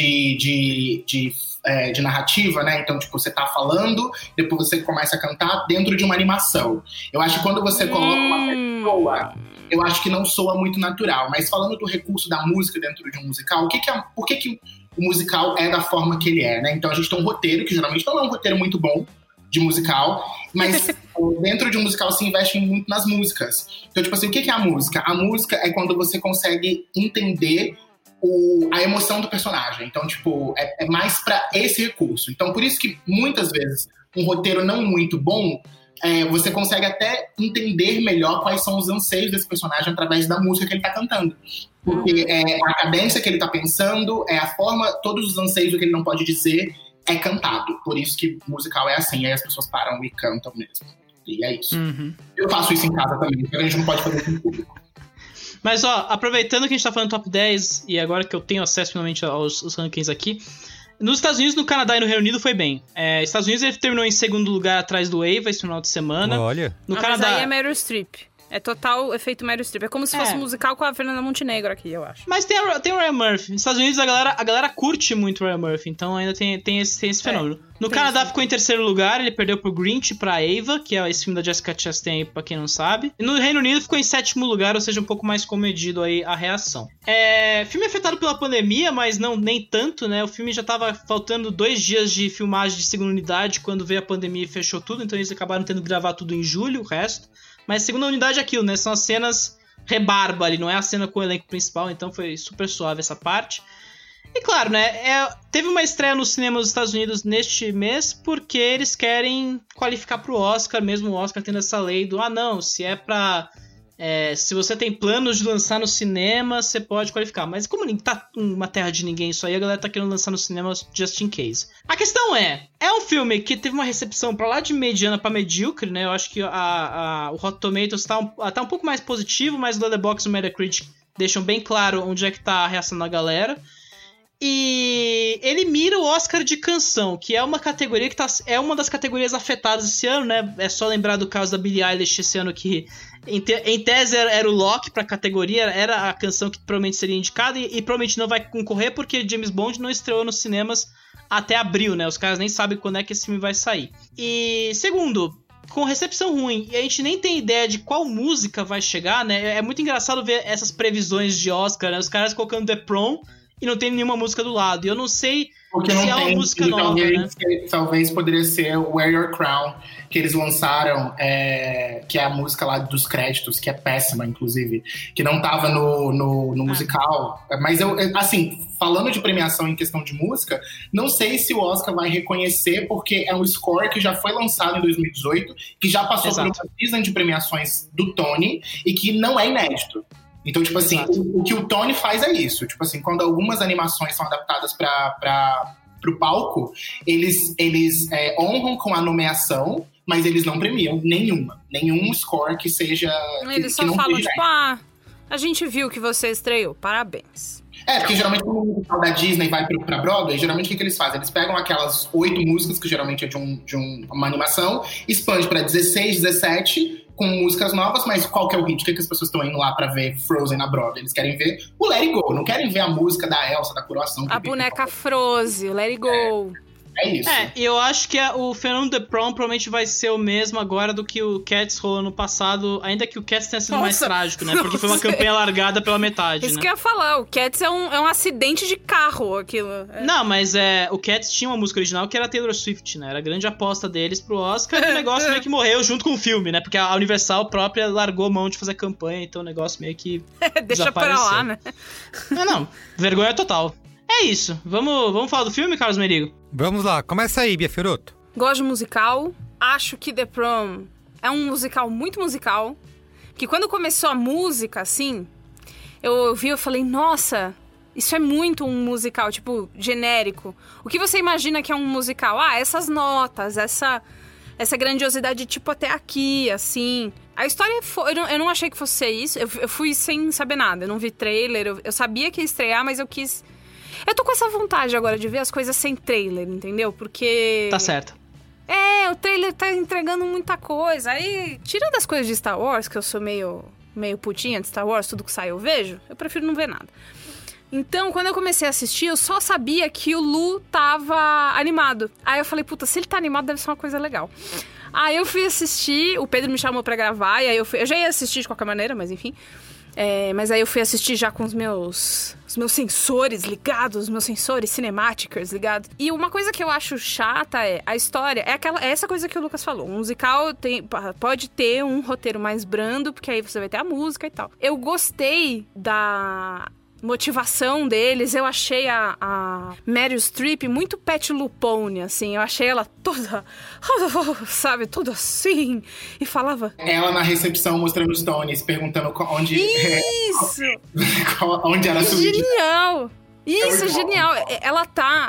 de narrativa, né? Então, tipo, você tá falando, depois você começa a cantar dentro de uma animação. Eu acho que quando você coloca uma pessoa, eu acho que não soa muito natural. Mas falando do recurso da música dentro de um musical, por que o musical é da forma que ele é, né? Então, a gente tem um roteiro, que geralmente não é um roteiro muito bom de musical, mas dentro de um musical se investe muito nas músicas. Então, tipo assim, o que é a música? A música é quando você consegue entender a emoção do personagem. Então, tipo, é mais pra esse recurso. Então, por isso que, muitas vezes, um roteiro não muito bom, você consegue até entender melhor quais são os anseios desse personagem através da música que ele tá cantando. Porque a cadência que ele tá pensando, a forma, todos os anseios do que ele não pode dizer, é cantado. Por isso que musical é assim. Aí as pessoas param e cantam mesmo. E é isso. Eu faço isso em casa também, porque a gente não pode fazer isso em público. Mas, ó, aproveitando que a gente tá falando top 10, e agora que eu tenho acesso finalmente aos rankings aqui, nos Estados Unidos, no Canadá e no Reino Unido foi bem. Estados Unidos ele terminou em segundo lugar atrás do Ava esse final de semana. Olha. No Canadá... Mas aí é Meryl Streep. É total efeito Meryl Streep. É como se fosse um musical com a Fernanda Montenegro aqui, eu acho. Mas tem o Ryan Murphy. Nos Estados Unidos a galera curte muito o Ryan Murphy, então ainda tem esse fenômeno. No Canadá ficou em terceiro lugar, ele perdeu pro Grinch, pra Ava, que é esse filme da Jessica Chastain, pra quem não sabe. E no Reino Unido ficou em sétimo lugar, ou seja, um pouco mais comedido aí a reação. Filme afetado pela pandemia, mas não nem tanto, né? O filme já tava faltando 2 dias de filmagem de segunda unidade quando veio a pandemia e fechou tudo, então eles acabaram tendo que gravar tudo em julho, o resto. Mas segunda unidade é aquilo, né? São as cenas rebarba ali, não é a cena com o elenco principal, então foi super suave essa parte. E claro, né? Teve uma estreia no cinema dos Estados Unidos neste mês porque eles querem qualificar pro Oscar, mesmo o Oscar tendo essa lei do não, se é pra Se você tem planos de lançar no cinema, você pode qualificar. Mas como tá uma terra de ninguém isso aí, a galera tá querendo lançar no cinema just in case. A questão é um filme que teve uma recepção pra lá de mediana pra medíocre, né? Eu acho que o Rotten Tomatoes tá um pouco mais positivo, mas o Letterboxd e o Metacritic deixam bem claro onde é que tá a reação da galera. E ele mira o Oscar de canção, que é uma categoria que é uma das categorias afetadas esse ano, né? É só lembrar do caso da Billie Eilish esse ano, que em tese era o lock pra categoria, era a canção que provavelmente seria indicada e provavelmente não vai concorrer porque James Bond não estreou nos cinemas até abril, né? Os caras nem sabem quando é que esse filme vai sair. E segundo, com recepção ruim, e a gente nem tem ideia de qual música vai chegar, né? É muito engraçado ver essas previsões de Oscar, né? Os caras colocando The Prom e não tem nenhuma música do lado. E eu não sei se é uma música nova, né? Talvez poderia ser Wear Your Crown, que eles lançaram, que é a música lá dos créditos, que é péssima, inclusive, que não tava no musical. Mas eu, assim, falando de premiação em questão de música, não sei se o Oscar vai reconhecer, porque é um score que já foi lançado em 2018, que já passou por uma season de premiações do Tony, e que não é inédito. Então, tipo assim, o que o Tony faz é isso. Tipo assim, quando algumas animações são adaptadas pro palco, eles honram com a nomeação, mas eles não premiam nenhum score que seja... Eles só falam, tipo, a gente viu que você estreou, parabéns. Porque geralmente quando o musical da Disney vai pra Broadway, geralmente o que eles fazem? Eles pegam aquelas 8 músicas, que geralmente é de uma animação, expande pra 16, 17... com músicas novas, mas qual que é o hit? O que as pessoas estão indo lá pra ver Frozen na Broadway? Eles querem ver o Let It Go, não querem ver a música da Elsa, da coroação. A boneca Frozen, o Let It Go. É isso. E eu acho que o fenômeno The Prom provavelmente vai ser o mesmo agora do que o Cats rolou no passado, ainda que o Cats tenha sido mais trágico, né? Porque foi uma campanha largada pela metade, Isso né? que eu ia falar, o Cats é um acidente de carro, aquilo. Não, mas o Cats tinha uma música original que era Taylor Swift, né? Era a grande aposta deles pro Oscar e o negócio meio que morreu junto com o filme, né? Porque a Universal própria largou mão de fazer campanha, então o negócio meio que deixa pra lá, né? Não, vergonha total. É isso. Vamos falar do filme, Carlos Merigo? Vamos lá, começa aí, Bia Fiorotto. Gosto de musical. Acho que The Prom é um musical muito musical. Que quando começou a música, assim, eu ouvi e falei, nossa, isso é muito um musical, tipo, genérico. O que você imagina que é um musical? Essas notas, essa grandiosidade, tipo, até aqui, assim. A história foi... Eu não achei que fosse isso. Eu fui sem saber nada. Eu não vi trailer. Eu sabia que ia estrear, mas eu quis... Eu tô com essa vontade agora de ver as coisas sem trailer, entendeu? Porque... Tá certo. O trailer tá entregando muita coisa. Aí, tirando as coisas de Star Wars, que eu sou meio putinha de Star Wars, tudo que sai eu vejo, eu prefiro não ver nada. Então, quando eu comecei a assistir, eu só sabia que o Lu tava animado. Aí eu falei, puta, se ele tá animado, deve ser uma coisa legal. Aí eu fui assistir, o Pedro me chamou pra gravar, e aí eu já ia assistir de qualquer maneira, mas enfim... mas aí eu fui assistir já com os meus sensores ligados, os meus sensores cinemáticos ligados. E uma coisa que eu acho chata a história é essa coisa que o Lucas falou. Um musical pode ter um roteiro mais brando, porque aí você vai ter a música e tal. Eu gostei da motivação deles, eu achei a Meryl Streep muito Pet Lupone, assim, eu achei ela toda, sabe, toda assim, e falava... Ela na recepção mostrando os Tonys, perguntando onde... Isso! onde era a subida. Genial! Isso, genial! Ela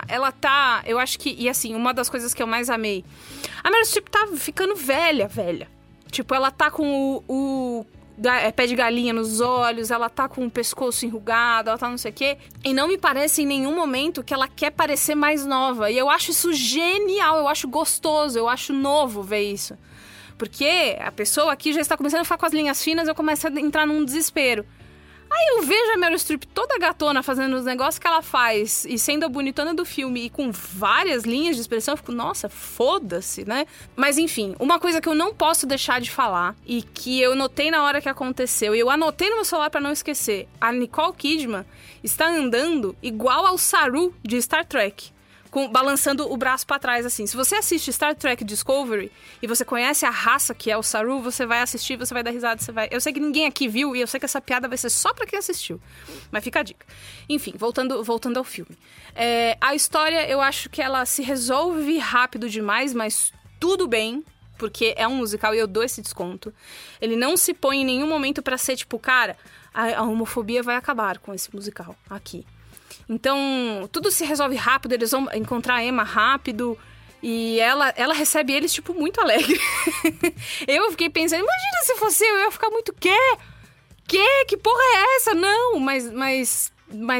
tá, eu acho que, e assim, uma das coisas que eu mais amei, a Meryl Streep tá ficando velha. Tipo, ela tá com o pé de galinha nos olhos, ela tá com o pescoço enrugado, ela tá não sei o quê. E não me parece em nenhum momento que ela quer parecer mais nova. E eu acho isso genial, eu acho gostoso, eu acho novo ver isso. Porque a pessoa aqui já está começando a ficar com as linhas finas, eu começo a entrar num desespero. Aí eu vejo a Meryl Streep toda gatona fazendo os negócios que ela faz e sendo a bonitona do filme e com várias linhas de expressão, eu fico, nossa, foda-se, né? Mas enfim, uma coisa que eu não posso deixar de falar e que eu notei na hora que aconteceu e eu anotei no meu celular pra não esquecer, a Nicole Kidman está andando igual ao Saru de Star Trek. Balançando o braço pra trás, assim. Se você assiste Star Trek Discovery e você conhece a raça que é o Saru, você vai assistir, você vai dar risada, você vai... Eu sei que ninguém aqui viu e eu sei que essa piada vai ser só pra quem assistiu. Mas fica a dica. Enfim, voltando ao filme. A história, eu acho que ela se resolve rápido demais, mas tudo bem. porque é um musical e eu dou esse desconto. Ele não se põe em nenhum momento pra ser tipo, cara, a homofobia vai acabar com esse musical aqui. Então, tudo se resolve rápido, eles vão encontrar a Emma rápido. E ela recebe eles, tipo, muito alegre. Eu fiquei pensando, imagina se fosse eu ia ficar muito, quê? Que porra é essa? Não, mas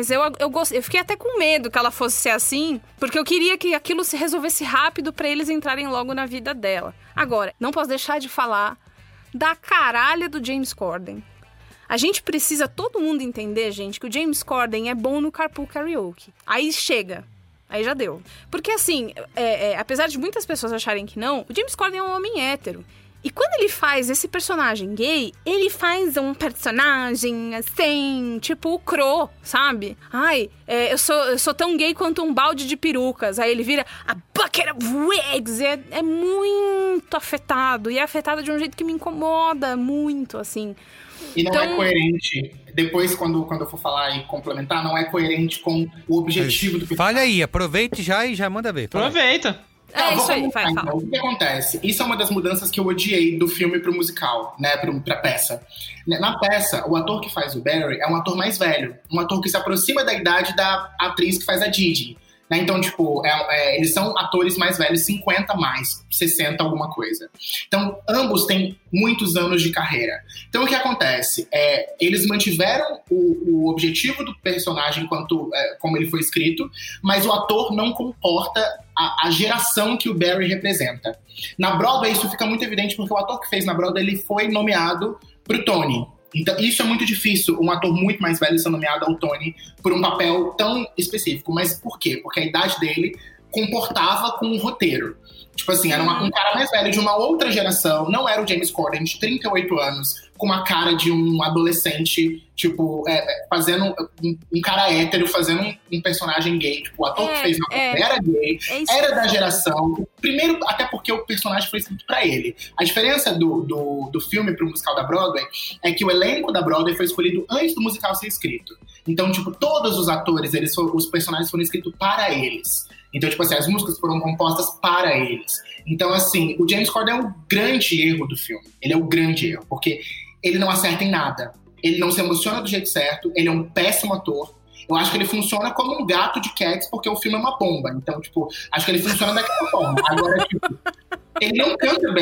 eu fiquei até com medo que ela fosse ser assim, porque eu queria que aquilo se resolvesse rápido pra eles entrarem logo na vida dela. Agora, não posso deixar de falar da caralha do James Corden. A gente precisa, todo mundo entender, gente, que o James Corden é bom no Carpool Karaoke. Aí chega. Aí já deu. Porque assim, apesar de muitas pessoas acharem que não, o James Corden é um homem hétero. E quando ele faz esse personagem gay, ele faz um personagem assim, tipo o Crow, sabe? Ai, eu sou tão gay quanto um balde de perucas. Aí ele vira a bucket of wigs. É muito afetado. E é afetado de um jeito que me incomoda muito, assim. E não é coerente. Depois, quando eu for falar e complementar, não é coerente com o objetivo do personagem. Fale aí, aproveite já e já manda ver. Aproveita. Isso aí, vai, fala. O que acontece? Isso é uma das mudanças que eu odiei do filme pro musical, né, pra peça. Na peça, o ator que faz o Barry é um ator mais velho. Um ator que se aproxima da idade da atriz que faz a Didi. Né? Então, tipo, eles são atores mais velhos, 50 mais, 60 alguma coisa. Então, ambos têm muitos anos de carreira. Então, o que acontece? Eles mantiveram o objetivo do personagem como ele foi escrito, mas o ator não comporta a geração que o Barry representa. Na Broadway, isso fica muito evidente, porque o ator que fez na Broadway, ele foi nomeado pro Tony. Então, isso é muito difícil, um ator muito mais velho ser nomeado ao Tony por um papel tão específico. Mas por quê? Porque a idade dele comportava com o roteiro. Tipo assim, era um cara mais velho de uma outra geração, não era o James Corden, de 38 anos, com uma cara de um adolescente, tipo, fazendo um cara hétero, fazendo um personagem gay. Tipo, o ator que fez na era gay, era da geração. Primeiro, até porque o personagem foi escrito pra ele. A diferença do filme pro musical da Broadway é que o elenco da Broadway foi escolhido antes do musical ser escrito. Então, tipo, todos os atores, os personagens foram escritos para eles. Então, tipo assim, as músicas foram compostas para eles. Então, assim, o James Corden é o grande erro do filme. Ele é o grande erro, porque ele não acerta em nada. Ele não se emociona do jeito certo, ele é um péssimo ator. Eu acho que ele funciona como um gato de Cats, porque o filme é uma bomba. Então, tipo, acho que ele funciona daquela forma. Agora, tipo, ele não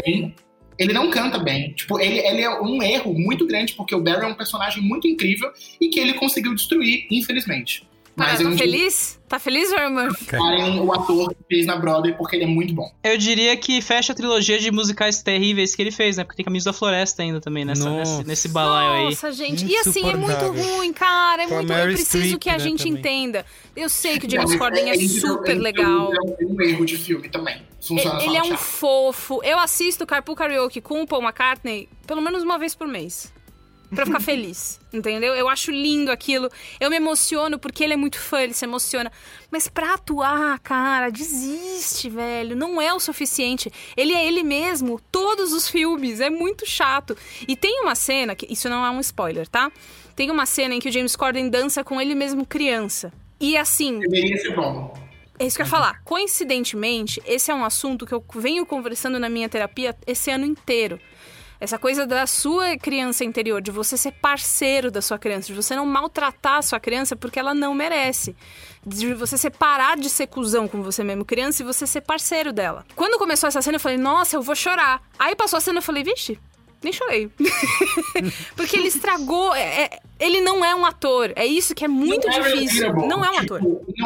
canta bem. Tipo, ele é um erro muito grande, porque o Barry é um personagem muito incrível e que ele conseguiu destruir, infelizmente. Mas tá feliz? Tá feliz, irmão? O ator que fez na Broadway, porque ele é muito bom. Eu diria que fecha a trilogia de musicais terríveis que ele fez, né? Porque tem Caminhos da Floresta ainda também, nesse balaio aí. Nossa, gente. E assim, é muito ruim, cara. Eu preciso que a gente entenda. Eu sei que o James Corden é super legal. É um erro de filme também. Funciona ele é um fofo. Eu assisto Carpool Karaoke com o Paul McCartney pelo menos uma vez por mês. Pra ficar feliz, entendeu? Eu acho lindo aquilo. Eu me emociono porque ele é muito fã, ele se emociona. Mas pra atuar, cara, desiste, velho. Não é o suficiente. Ele é ele mesmo, todos os filmes. É muito chato. E tem uma cena, que isso não é um spoiler, tá? Tem uma cena em que o James Corden dança com ele mesmo criança. E assim... Deveria ser bom. É isso que eu ia falar. Coincidentemente, esse é um assunto que eu venho conversando na minha terapia esse ano inteiro. Essa coisa da sua criança interior, de você ser parceiro da sua criança, de você não maltratar a sua criança porque ela não merece. De você parar de ser cuzão com você mesmo, criança, e você ser parceiro dela. Quando começou essa cena, eu falei, nossa, eu vou chorar. Aí passou a cena, eu falei, vixe, nem chorei. Porque ele estragou... ele não é um ator. É isso que é muito difícil. Não é um ator.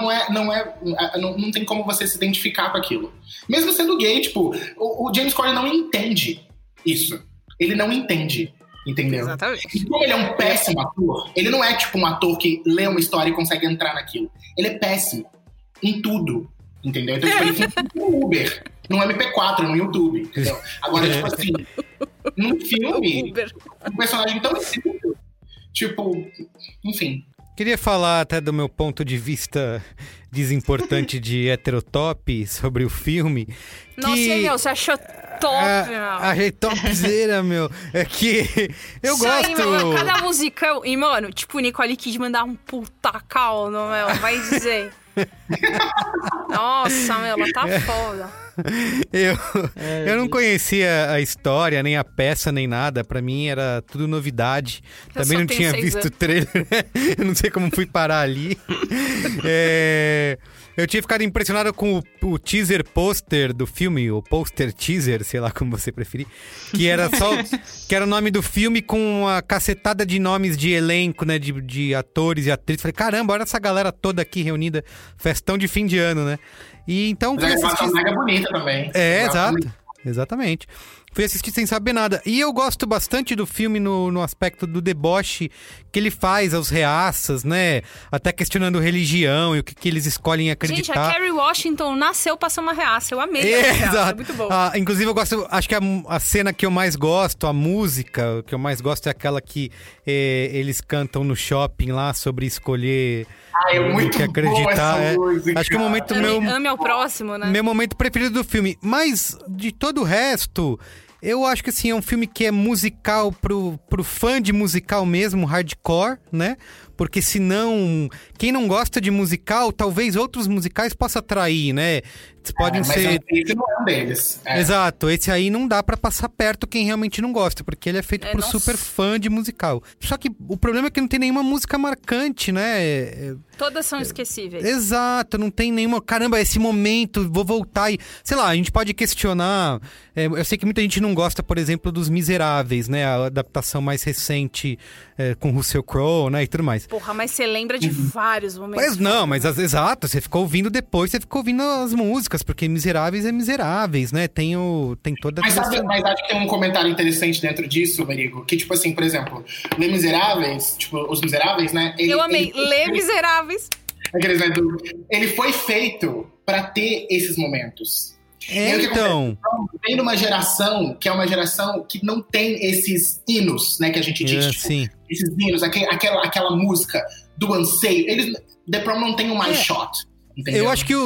Não tem como você se identificar com aquilo. Mesmo sendo gay, tipo, o James Corden não entende isso. Ele não entende, entendeu? Exatamente. E como ele é um péssimo ator, ele não é tipo um ator que lê uma história e consegue entrar naquilo. Ele é péssimo em tudo, entendeu? Então, tipo, ele funciona no Uber, no MP4, no YouTube, entendeu? Agora, tipo assim, num filme, um personagem tão simples, tipo, enfim... Queria falar até do meu ponto de vista desimportante de heterotop sobre o filme. Nossa, meu, você achou top, meu. Achei topzera, meu. É que eu isso gosto... Aí, meu, cada musical... E, mano, tipo, Nicole Kidman dá um puta caldo, meu. Vai dizer... Nossa, meu, ela tá foda. Eu não conhecia a história, nem a peça, nem nada. Pra mim era tudo novidade. Também não tinha visto o trailer. Eu não sei como fui parar ali. Eu tinha ficado impressionado com o teaser pôster do filme, o pôster teaser, sei lá como você preferir, que era o nome do filme com uma cacetada de nomes de elenco, né, de atores e atrizes. Falei, caramba, olha essa galera toda aqui reunida, festão de fim de ano, né? E então Mas é uma mega bonita também. Exatamente. Fui assistir sem saber nada. E eu gosto bastante do filme no aspecto do deboche que ele faz aos reaças, né? Até questionando religião e o que eles escolhem acreditar. Gente, a Kerry Washington nasceu pra ser uma reaça. Eu amei a reaça, exato. É muito bom. Inclusive, eu gosto... Acho que a cena que eu mais gosto, a música que eu mais gosto é aquela que eles cantam no shopping lá sobre escolher... é muito que acreditar. boa essa música. Acho que é o momento Ame ao próximo, né? meu momento preferido do filme. Mas, de todo o resto... Eu acho que, assim, é um filme que é musical pro fã de musical mesmo, hardcore, né? Porque senão, quem não gosta de musical, talvez outros musicais possa atrair, né? Podem ser... Esse não é um deles. Exato, esse aí não dá pra passar perto quem realmente não gosta, porque ele é feito pro super fã de musical. Só que o problema é que não tem nenhuma música marcante, né? Todas são esquecíveis. Exato, não tem nenhuma... Caramba, esse momento, vou voltar e... Sei lá, a gente pode questionar... eu sei que muita gente não gosta, por exemplo, dos Miseráveis, né? A adaptação mais recente com Russell Crowe, né? E tudo mais. Porra, mas você lembra de vários momentos. Mas não, exato, você ficou ouvindo depois, você ficou ouvindo as músicas, porque Miseráveis é Miseráveis, né? Tem toda... Mas acho que tem um comentário interessante dentro disso, Merigo, que tipo assim, por exemplo, Les Miseráveis, tipo, Os Miseráveis, né? Eu amei, Les Miseráveis. Ele foi feito pra ter esses momentos. Então... Vem de uma geração que é uma geração que não tem esses hinos, né, que a gente diz. Sim. Esses hinos, aquela música do anseio. The Prom não tem um My Shot. Entendeu? Eu acho que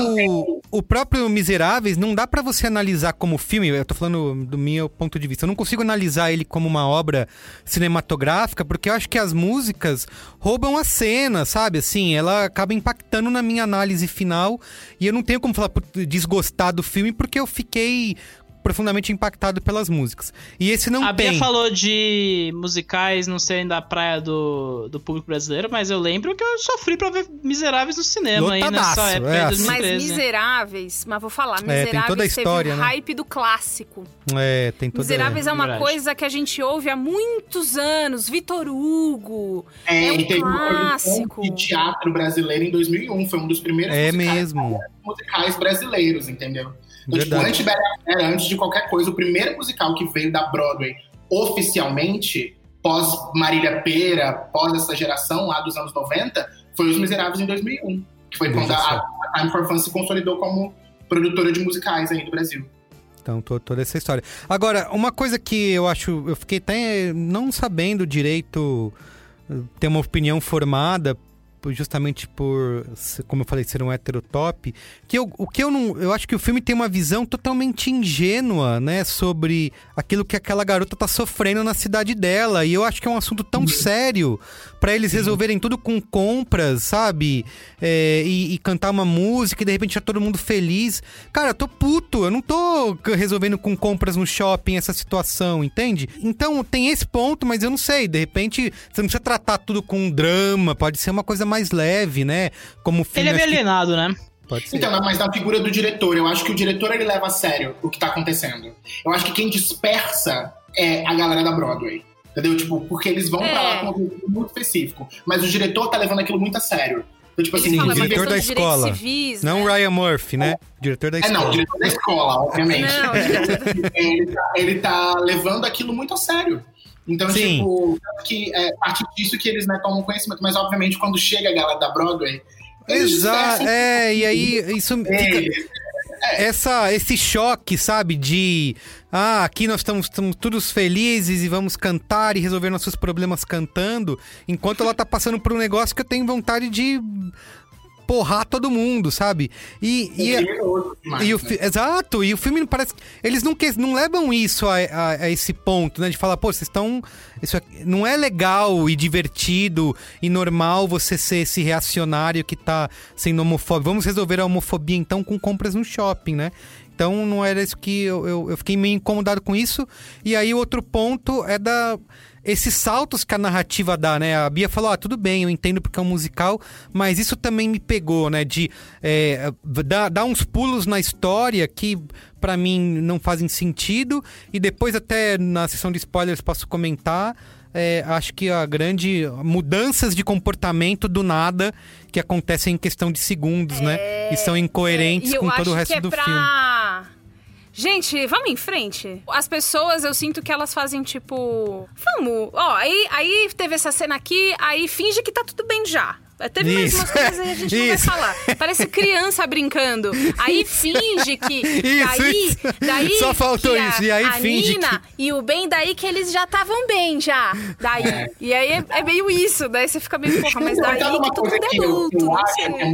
o próprio Miseráveis não dá pra você analisar como filme, eu tô falando do meu ponto de vista, eu não consigo analisar ele como uma obra cinematográfica, porque eu acho que as músicas roubam a cena, sabe? Assim, ela acaba impactando na minha análise final, e eu não tenho como falar desgostar do filme, porque eu fiquei profundamente impactado pelas músicas. E esse não tem. A Bia falou de musicais não serem da praia do público brasileiro, mas eu lembro que eu sofri pra ver Miseráveis no cinema aí nessa época de 2013. Mas Miseráveis, mas vou falar, Miseráveis tem toda a história, teve o hype do clássico. Tem toda... Miseráveis é uma coisa que a gente ouve há muitos anos. Vitor Hugo, um clássico. De teatro brasileiro em 2001, foi um dos primeiros musicais brasileiros, entendeu? Então, tipo, antes de qualquer coisa, o primeiro musical que veio da Broadway oficialmente, pós Marília Pêra, pós essa geração lá dos anos 90, foi Os Miseráveis em 2001. Que foi quando a Time for Fun se consolidou como produtora de musicais aí do Brasil. Então, toda essa história. Agora, uma coisa que eu fiquei até não sabendo direito ter uma opinião formada, justamente por, como eu falei, ser um heterotop, eu acho que o filme tem uma visão totalmente ingênua, né, sobre aquilo que aquela garota tá sofrendo na cidade dela, e eu acho que é um assunto tão sério pra eles resolverem tudo com compras, sabe, e cantar uma música e de repente tá todo mundo feliz. Cara, eu tô puto, eu não tô resolvendo com compras no shopping essa situação, entende? Então tem esse ponto, mas eu não sei, de repente você não precisa tratar tudo com drama, pode ser uma coisa mais leve, né? Como o filme, ele é meio alienado, né? Pode ser. Então, mas na figura do diretor, eu acho que o diretor ele leva a sério o que tá acontecendo. Eu acho que quem dispersa é a galera da Broadway. Entendeu? Tipo, porque eles vão pra lá com um objetivo muito específico. Mas o diretor tá levando aquilo muito a sério. Então, tipo assim, o diretor da escola. Civis, não o Ryan Murphy, né? Diretor da escola. Não, o diretor da escola, obviamente. Ele tá levando aquilo muito a sério. Então, tipo, que é a partir disso que eles, né, tomam conhecimento. Mas, obviamente, quando chega a galera da Broadway... Exato, e aí isso fica... esse choque, sabe, de... aqui nós estamos todos felizes e vamos cantar e resolver nossos problemas cantando, enquanto ela tá passando por um negócio que eu tenho vontade de... porrar todo mundo, sabe? Exato, e o filme parece... Eles não levam isso a esse ponto, né? De falar, pô, vocês estão... Isso aqui, não é legal e divertido e normal você ser esse reacionário que tá sendo homofóbico. Vamos resolver a homofobia, então, com compras no shopping, né? Então não era isso que eu fiquei meio incomodado com isso. E aí o outro ponto é esses saltos que a narrativa dá, né? A Bia falou, tudo bem, eu entendo porque é um musical, mas isso também me pegou, né? De dar uns pulos na história que, pra mim, não fazem sentido. E depois, até na sessão de spoilers, posso comentar. Acho que mudanças de comportamento do nada que acontecem em questão de segundos, né? E são incoerentes com todo o resto do filme. Gente, vamos em frente. As pessoas, eu sinto que elas fazem tipo... Vamos, aí teve essa cena aqui, aí finge que tá tudo bem já. Teve mais umas coisas aí, a gente não vai falar. Parece criança brincando. Aí finge que... Daí só faltou que isso. E aí a finge Nina e o Ben, daí que eles já estavam bem, já. Daí. E aí é meio isso. Daí você fica meio, porra, mas daí que todo mundo é adulto. Eu acho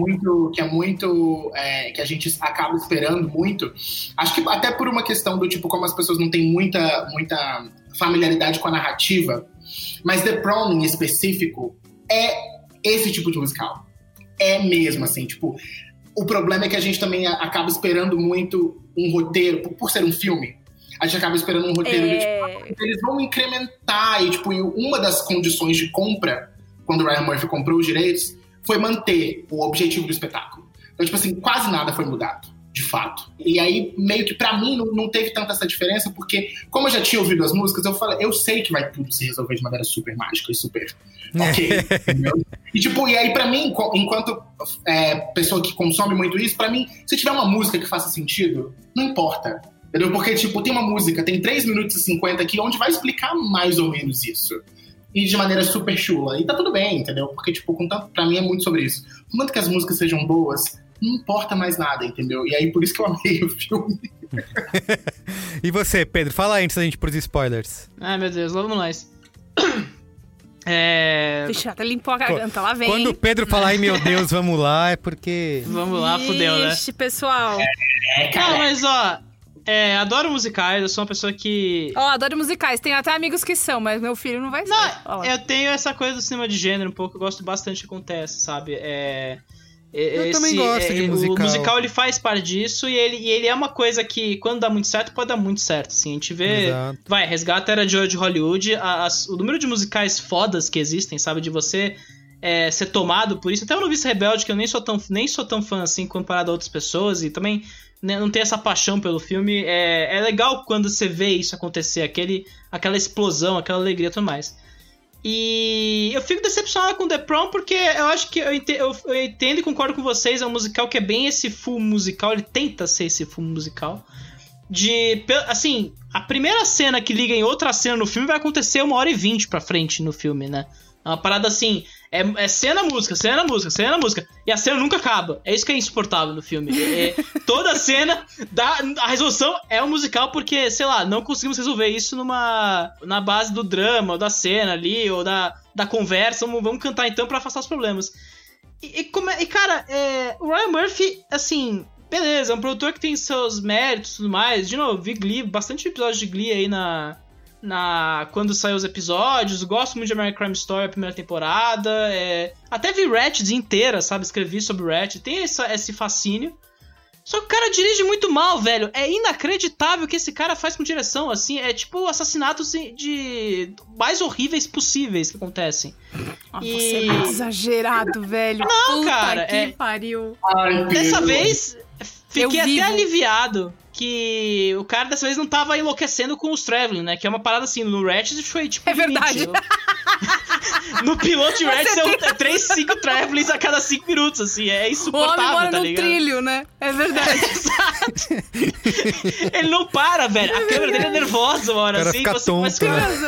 que a gente acaba esperando muito. Acho que até por uma questão do tipo, como as pessoas não têm muita familiaridade com a narrativa. Mas The Prom, em específico, é esse tipo de musical. É mesmo, assim, tipo... O problema é que a gente também acaba esperando muito um roteiro, por ser um filme. A gente acaba esperando um roteiro de, tipo, eles vão incrementar. E, tipo, uma das condições de compra, quando o Ryan Murphy comprou os direitos, foi manter o objetivo do espetáculo. Então, tipo assim, quase nada foi mudado, de fato. E aí, meio que pra mim, não teve tanta essa diferença, porque, como eu já tinha ouvido as músicas, eu sei que vai tudo se resolver de maneira super mágica e super ok, entendeu? E, tipo, e aí pra mim, enquanto pessoa que consome muito isso, pra mim, se tiver uma música que faça sentido, não importa, entendeu? Porque, tipo, tem uma música, tem 3 minutos e 50 aqui, onde vai explicar mais ou menos isso. E de maneira super chula. E tá tudo bem, entendeu? Porque, tipo, pra mim é muito sobre isso. Contanto que as músicas sejam boas, não importa mais nada, entendeu? E aí, por isso que eu amei o filme. E você, Pedro? Fala aí antes da gente ir pros spoilers. Ai, meu Deus, vamos nós. Vixe, até limpou a garganta, lá vem. Quando o Pedro falar, ai meu Deus, vamos lá, é porque... Vamos lá, fudeu, né? Ixi, pessoal. Não, mas adoro musicais, eu sou uma pessoa que... Adoro musicais, tenho até amigos que são, mas meu filho não vai ser. Não, eu tenho essa coisa do cinema de gênero um pouco, eu gosto bastante que acontece, sabe? Eu também gosto de musical. O musical, ele faz parte disso e ele é uma coisa que, quando dá muito certo, pode dar muito certo, assim. A gente vê... Exato. Resgata era de Hollywood, o número de musicais fodas que existem, sabe? De você ser tomado por isso. Até o Novice Rebelde, que eu nem sou tão fã, assim, comparado a outras pessoas. E também, né, não tenho essa paixão pelo filme. É legal quando você vê isso acontecer, aquela explosão, aquela alegria e tudo mais. E eu fico decepcionado com The Prom porque eu acho que eu entendo e concordo com vocês, é um musical que é bem esse full musical, ele tenta ser esse full musical. Assim, a primeira cena que liga em outra cena no filme vai acontecer 1h20 pra frente no filme, né? É uma parada assim, cena, música, cena, música, cena, música. E a cena nunca acaba. É isso que é insuportável no filme. Toda cena, a resolução é um musical porque, sei lá, não conseguimos resolver isso na base do drama, ou da cena ali, ou da conversa. Vamos cantar então pra afastar os problemas. Cara, o Ryan Murphy, assim, beleza, é um produtor que tem seus méritos e tudo mais. De novo, vi Glee, bastante episódios de Glee aí quando saiu os episódios. Gosto muito de American Crime Story, a primeira temporada. Até vi Ratched inteira, sabe? Escrevi sobre Ratched. Tem esse fascínio. Só que o cara dirige muito mal, velho. É inacreditável o que esse cara faz com direção, assim. É tipo assassinatos de mais horríveis possíveis que acontecem. Você é muito exagerado, velho. Não, puta cara. Que pariu. Dessa vez, fiquei até aliviado que o cara dessa vez não tava enlouquecendo com os Traveling, né? Que é uma parada assim, no Ratched foi tipo... É verdade. No piloto de Ratched são 3, 5 Travelings a cada 5 minutos, assim. É insuportável, o homem mora tá no ligado? trilho, né? É verdade. Exato. Ele não para, velho. A câmera dele é nervosa uma hora, assim. Fica tonto, tem razão.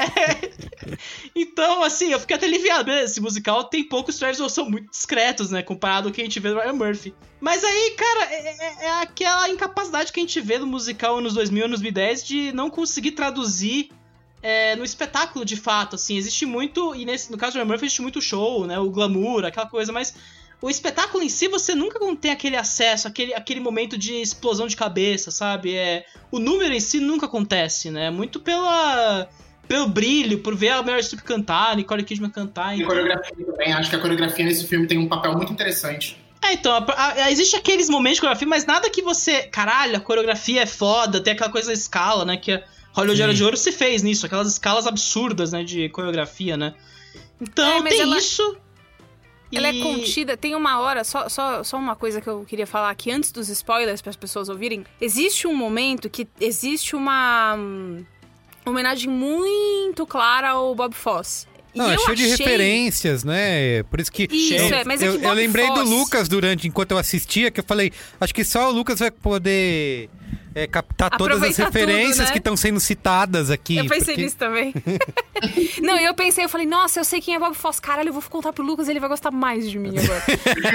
Então, assim, eu fiquei até aliviado. Esse musical tem poucos Travelings, são muito discretos, né? Comparado ao que a gente vê do Ryan Murphy. Mas aí, cara, é aquela incapacidade que a gente vê no musical anos 2000, anos 2010 de não conseguir traduzir no espetáculo de fato, assim. Existe muito, e no caso do Ryan Murphy existe muito show, né? O glamour, aquela coisa, mas o espetáculo em si, você nunca tem aquele acesso, aquele momento de explosão de cabeça, sabe? O número em si nunca acontece, né? Muito pelo brilho, por ver a Meryl Streep cantar, a Nicole Kidman cantar. E a coreografia também, acho que a coreografia nesse filme tem um papel muito interessante. Então, existe aqueles momentos de coreografia, mas nada que você... Caralho, a coreografia é foda, tem aquela coisa da escala, né? Que a Hollywood Era de Ouro se fez nisso, aquelas escalas absurdas, né? De coreografia, né? Então, tem isso... Ela é contida, tem uma hora, só uma coisa que eu queria falar aqui, antes dos spoilers, para as pessoas ouvirem. Existe um momento que existe uma homenagem muito clara ao Bob Fosse. Não, é cheio de referências, né? Por isso que... Isso, mas é que eu lembrei do Lucas enquanto eu assistia, que eu falei, acho que só o Lucas vai poder captar todas as referências tudo, né? Que estão sendo citadas aqui. Eu pensei nisso também. Não, eu falei, nossa, eu sei quem é Bob Fosse. Caralho, eu vou contar pro Lucas, ele vai gostar mais de mim agora.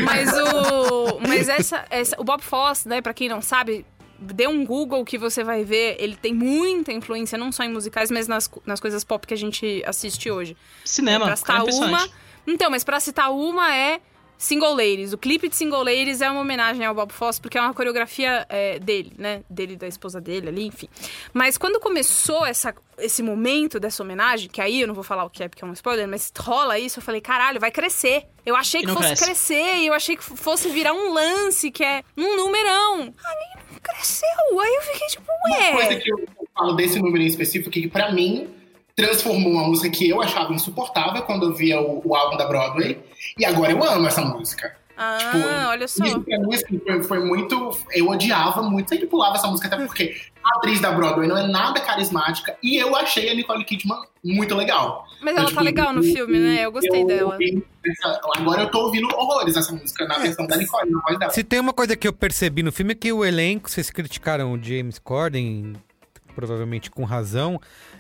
Mas o Bob Fosse, né, pra quem não sabe... Dê um Google que você vai ver, ele tem muita influência, não só em musicais, mas nas coisas pop que a gente assiste hoje. Cinema, pra citar uma. Então, mas pra citar uma é Single Ladies. O clipe de Single Ladies é uma homenagem ao Bob Fosse, porque é uma coreografia dele, né? Dele, da esposa dele ali, enfim. Mas quando começou esse momento dessa homenagem, que aí eu não vou falar o que é, porque é um spoiler, mas rola isso, eu falei, caralho, vai crescer. Eu achei que fosse crescer, e eu achei que fosse virar um lance, que é um numerão. Cresceu, aí eu fiquei tipo, ué. Uma coisa que eu falo desse número em específico, que pra mim transformou uma música que eu achava insuportável quando eu via o álbum da Broadway, e agora eu amo essa música. Olha só. Isso pra mim assim, foi muito... Eu odiava muito, sempre pulava essa música, até porque a atriz da Broadway não é nada carismática, e eu achei a Nicole Kidman muito legal. Mas ela tá legal no filme, né? Eu gostei dela. Agora eu tô ouvindo horrores essa música na versão da Nicole, na voz dela. Se tem uma coisa que eu percebi no filme é que o elenco, vocês criticaram o James Corden, provavelmente com razão,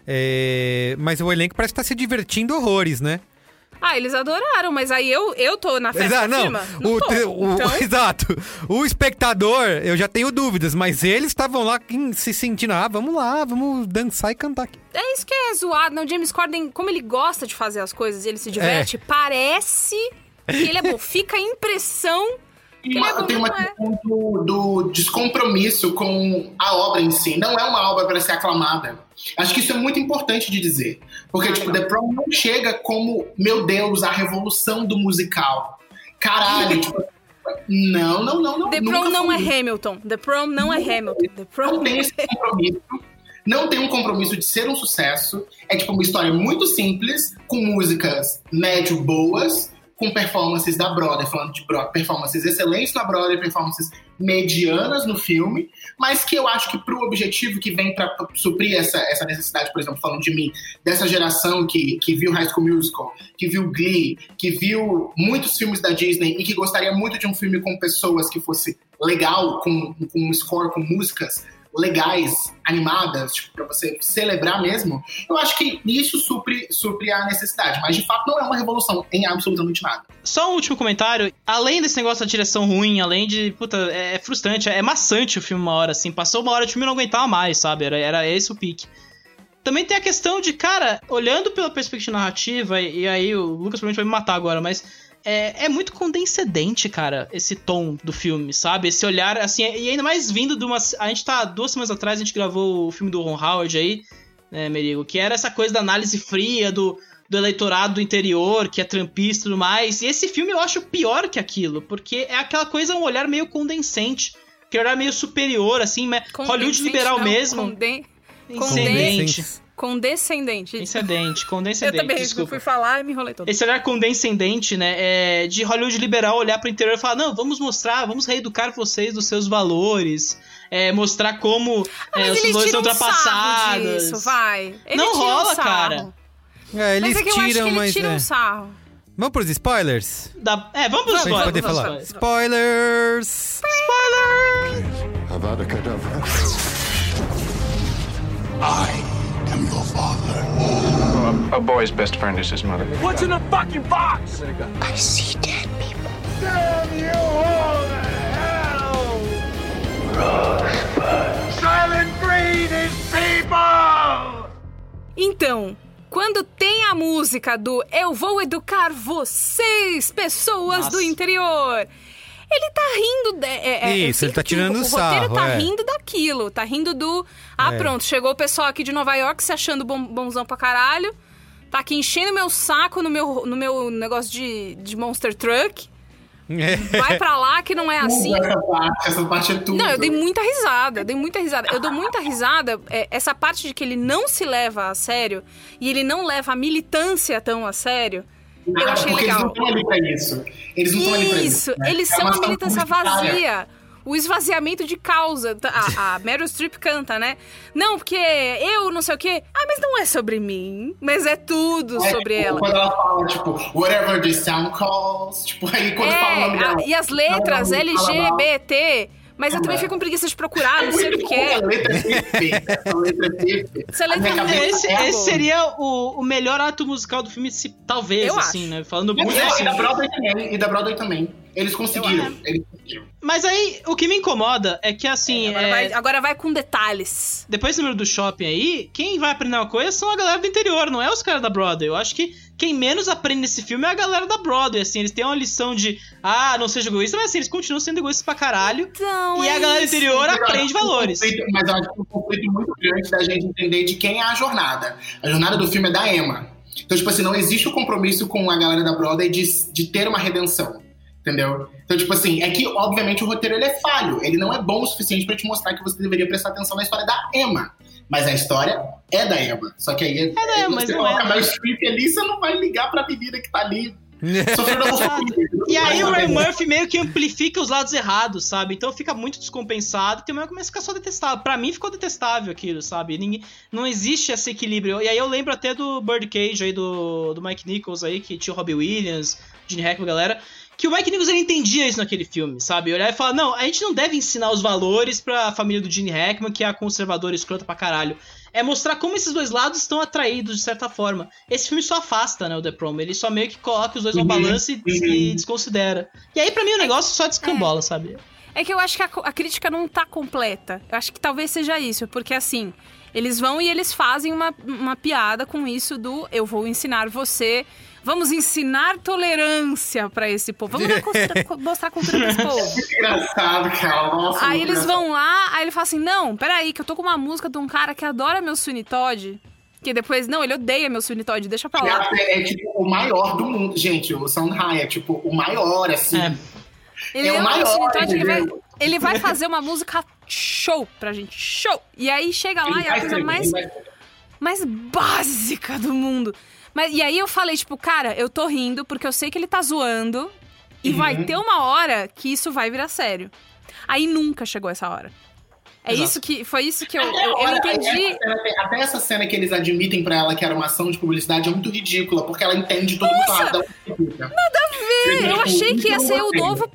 mas o elenco parece que tá se divertindo horrores, né? Eles adoraram, mas aí eu tô na festa não, firma. Então... Exato. O espectador, eu já tenho dúvidas, mas eles estavam lá se sentindo, vamos lá, vamos dançar e cantar aqui. É isso que é zoado, né? O James Corden, como ele gosta de fazer as coisas e ele se diverte, parece que ele é bom. Fica a impressão que ele é bom, tem uma questão do descompromisso com a obra em si. Não é uma obra para ser aclamada. Acho que isso é muito importante de dizer. Porque, The Prom não chega como, meu Deus, a revolução do musical. Caralho, não. The Prom não é Hamilton. The Prom não é Hamilton. The Prom não tem esse compromisso. Não tem um compromisso de ser um sucesso. É uma história muito simples, com músicas médio boas, com performances da Broadway, falando de performances excelentes na Broadway, performances medianas no filme, mas que eu acho que pro objetivo que vem pra suprir essa necessidade, por exemplo, falando de mim, dessa geração que viu High School Musical, que viu Glee, que viu muitos filmes da Disney e que gostaria muito de um filme com pessoas que fosse legal, com um score, com músicas legais, animadas, pra você celebrar mesmo, eu acho que isso supre a necessidade, mas de fato não é uma revolução em absolutamente nada. Só um último comentário, além desse negócio da direção ruim, além de, é frustrante, é maçante o filme uma hora, assim, passou uma hora de filme e não aguentava mais, sabe, era esse o pique. Também tem a questão de, cara, olhando pela perspectiva narrativa, e aí o Lucas provavelmente vai me matar agora, mas é muito condescendente, cara, esse tom do filme, sabe? Esse olhar, assim, e ainda mais vindo de uma... A gente 2 semanas atrás, a gente gravou o filme do Ron Howard aí, né, Merigo? Que era essa coisa da análise fria do eleitorado do interior, que é trampista e tudo mais. E esse filme eu acho pior que aquilo, porque é aquela coisa, um olhar meio condescendente, que é um olhar meio superior, assim, Hollywood liberal não, mesmo. Condescendente. Condescendente. Eu também desculpa. fui falar e me enrolei todo. Esse olhar condescendente, né? De Hollywood liberal olhar pro interior e falar, não, vamos reeducar vocês dos seus valores. Mostrar como os valores são ultrapassados. Disso, vai. Não rola, cara. Eles mas tiram, mas tiram um sarro. Vamos pros spoilers? Vamos pros spoilers. Poder falar. Spoilers! Avada Kedavra. I am your father. A boy's best friend is his mother. What's in the fucking box? I see dead people. Damn you all to hell! Rosebud. Silent Breed is people! Então, quando tem a música do Eu Vou Educar Vocês, pessoas do interior... Ele tá rindo... Isso, ele tá tirando sarro. O roteiro tá rindo daquilo. Tá rindo do... Pronto, chegou o pessoal aqui de Nova York se achando bonzão pra caralho. Tá aqui enchendo meu saco no meu negócio de Monster Truck. Vai pra lá que não é assim. Essa parte é tudo. Não, eu dei muita risada. Eu dou muita risada. Essa parte de que ele não se leva a sério e ele não leva a militância tão a sério. Não, eu achei porque legal. Eles não estão ali pra isso. Eles não estão ali pra isso. Né? Eles são a militância vazia. O esvaziamento de causa. A Meryl Streep canta, né? Não, porque eu não sei o quê. Ah, mas não é sobre mim. Mas é tudo sobre ela. Quando ela fala, tipo, whatever the sound calls. Tipo, aí quando fala o nome dela. E as letras LGBT. Mas eu também fico com preguiça de procurar, não sei o que é. Esse seria o melhor ato musical do filme, talvez, eu assim, acho. né? Falando muito assim. E da Broadway também. Eles conseguiram. Mas aí, o que me incomoda é que, assim... Agora vai com detalhes. Depois do número do shopping aí, quem vai aprender uma coisa são a galera do interior, não é os caras da Broadway. Eu acho que quem menos aprende nesse filme é a galera da Broadway, assim. Eles têm uma lição de, não seja egoísta, mas assim, eles continuam sendo egoístas pra caralho. Então, e a galera do interior aprende valores. Mas eu acho que é um conflito muito grande da gente entender de quem é a jornada. A jornada do filme é da Emma. Então, tipo assim, não existe o compromisso com a galera da Broadway de ter uma redenção. Entendeu? Então, tipo assim, é que, obviamente, o roteiro ele é falho. Ele não é bom o suficiente pra te mostrar que você deveria prestar atenção na história da Emma. Mas a história é da Emma. Só que aí da Emma, mas você não coloca é. a Meryl Streep ali, você não vai ligar pra menina que tá ali sofrendo E aí o Ryan Murphy meio que amplifica os lados errados, sabe? Então fica muito descompensado e tem uma começa a ficar só detestável. Pra mim ficou detestável aquilo, sabe? Não existe esse equilíbrio. E aí eu lembro até do Birdcage aí, do Mike Nichols aí, que tinha o Robbie Williams, Gene Hackman, galera... Que o Mike Nichols, ele entendia isso naquele filme, sabe? Olhar e falar, não, a gente não deve ensinar os valores pra família do Gene Hackman, que é a conservadora escrota pra caralho. É mostrar como esses dois lados estão atraídos, de certa forma. Esse filme só afasta, né, o The Prom. Ele só meio que coloca os dois numa balança e desconsidera. E aí, pra mim, o negócio só descambola, sabe? É que eu acho que a crítica não tá completa. Eu acho que talvez seja isso, porque assim... Eles vão e eles fazem uma piada com isso do eu vou ensinar você... Vamos ensinar tolerância pra esse povo. Vamos mostrar a cultura pra esse povo. Que engraçado, cara. Nossa, aí eles vão lá, aí ele fala assim, não, peraí, que eu tô com uma música de um cara que adora meu Sweeney Todd. Que depois, não, ele odeia meu Sweeney Todd, deixa pra lá. É tipo o maior do mundo, gente. O Sondheim é tipo o maior, assim. Ele é o maior, Sweeney Todd, ele vai fazer uma música show pra gente, show. E aí chega lá e é a coisa mais básica do mundo. E aí eu falei, tipo, cara, eu tô rindo porque eu sei que ele tá zoando e vai ter uma hora que isso vai virar sério. Aí nunca chegou essa hora. Foi isso que eu entendi. Até essa cena que eles admitem pra ela que era uma ação de publicidade é muito ridícula, porque ela entende tudo muito rápido. Nada a ver! Eu achei que ia ser o novo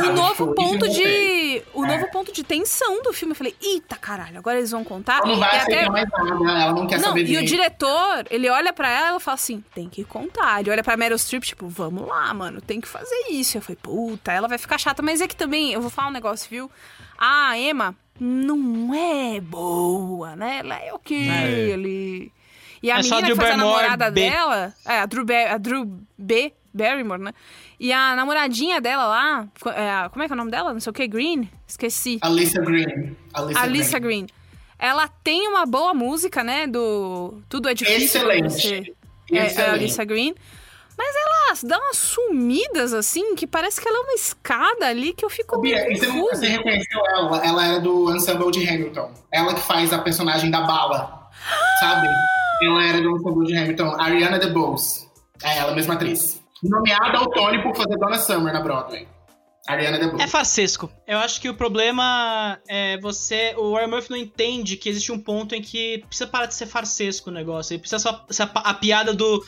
ponto de tensão do filme. Eu falei, eita caralho, agora eles vão contar. Ela não vai aceitar mais nada, ela não quer saber disso. E o diretor, ele olha pra ela e fala assim, tem que contar. Ele olha pra Meryl Streep, tipo, vamos lá, mano, tem que fazer isso. Eu falei, puta, ela vai ficar chata. Mas é que também, eu vou falar um negócio, viu? A Emma não é boa, né? Ela é o quê? E a menina que faz a namorada dela, a Drew Barrymore, né? E a namoradinha dela lá, como é que é o nome dela? Não sei o que, Green? Esqueci. Alyssa Green. Alyssa Green. Ela tem uma boa música, né? Do Tudo é Difícil. Excelente. A Alyssa Green. Mas ela dá umas sumidas, assim, que parece que ela é uma escada ali que eu fico meio confusa. Você reconheceu ela? Ela era do Ensemble de Hamilton. Ela que faz a personagem da bala, sabe? Ela era do Ensemble de Hamilton. Ariana DeBose. É ela, mesma atriz. Nomeada ao Tony por fazer Donna Summer na Broadway. Ariana DeBose. É farsesco. Eu acho que o problema é o Ryan Murphy não entende que existe um ponto em que precisa parar de ser farsesco o negócio. Ele precisa só a piada do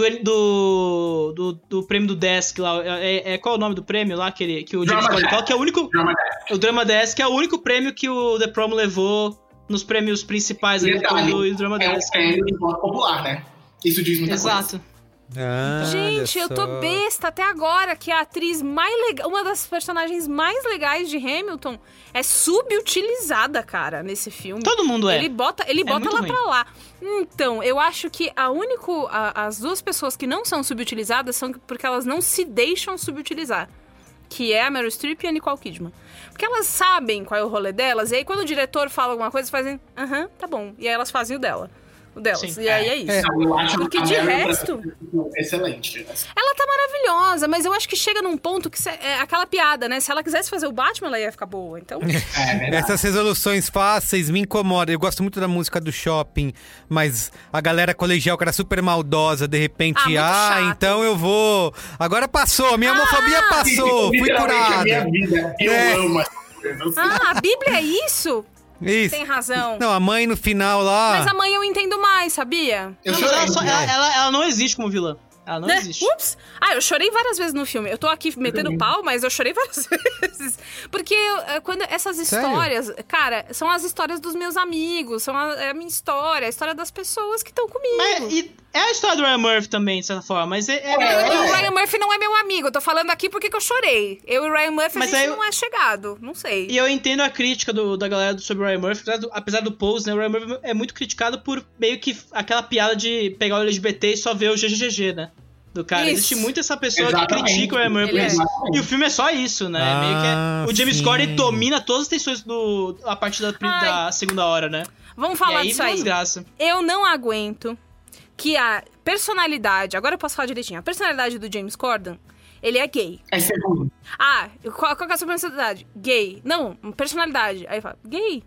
prêmio do Desk lá. Qual é o nome do prêmio lá que o James Corden fala? Que é o único... O Drama Desk, que é o único prêmio que o The Prom levou nos prêmios principais ali do Drama Desk. É um prêmio de voto popular, né? Isso diz muita coisa. Exato. Gente, eu tô besta até agora que a atriz mais legal, uma das personagens mais legais de Hamilton é subutilizada, cara, nesse filme. Todo mundo é. Ele bota ela pra lá. Então, eu acho que as duas pessoas que não são subutilizadas são porque elas não se deixam subutilizar. Que é a Meryl Streep e a Nicole Kidman. Porque elas sabem qual é o rolê delas, e aí quando o diretor fala alguma coisa, fazem, tá bom. E aí elas fazem o delas. Sim, e aí é isso. Eu acho porque de resto... Excelente. Ela tá maravilhosa. maravilhosa, mas eu acho que chega num ponto que é aquela piada, né? Se ela quisesse fazer o Batman, ela ia ficar boa, então... Essas resoluções fáceis me incomodam. Eu gosto muito da música do Shopping, mas a galera colegial que era super maldosa, de repente, então eu vou... Agora passou, a minha homofobia passou, fui curado. A minha vida, eu amo essa coisa. A Bíblia é isso? Isso. Tem razão. Não, a mãe no final lá... Mas a mãe eu entendo mais, sabia? Ela não existe como vilã. Ela não existe. Ups! Eu chorei várias vezes no filme. Eu tô aqui metendo pau, mas eu chorei várias vezes. Porque quando essas histórias... Sério? Cara, são as histórias dos meus amigos. É a minha história. A história das pessoas que estão comigo. É a história do Ryan Murphy também, de certa forma. Mas O Ryan Murphy não é meu amigo. Eu tô falando aqui porque que eu chorei. Eu e o Ryan Murphy, a gente não é chegado. Não sei. E eu entendo a crítica da galera sobre o Ryan Murphy. Apesar do Pose, né? O Ryan Murphy é muito criticado por meio que aquela piada de pegar o LGBT e só ver o GGG, né? Do cara. Isso. Existe muito essa pessoa que critica o Ryan Murphy. E o filme é só isso, né? Meio que o James Corden domina todas as tensões a partir da segunda hora, né? Vamos falar disso aí. Desgraça. Eu não aguento que a personalidade... Agora eu posso falar direitinho. A personalidade do James Corden, ele é gay. É segundo. Qual que é a sua personalidade? Gay. Não, personalidade. Aí fala, gay.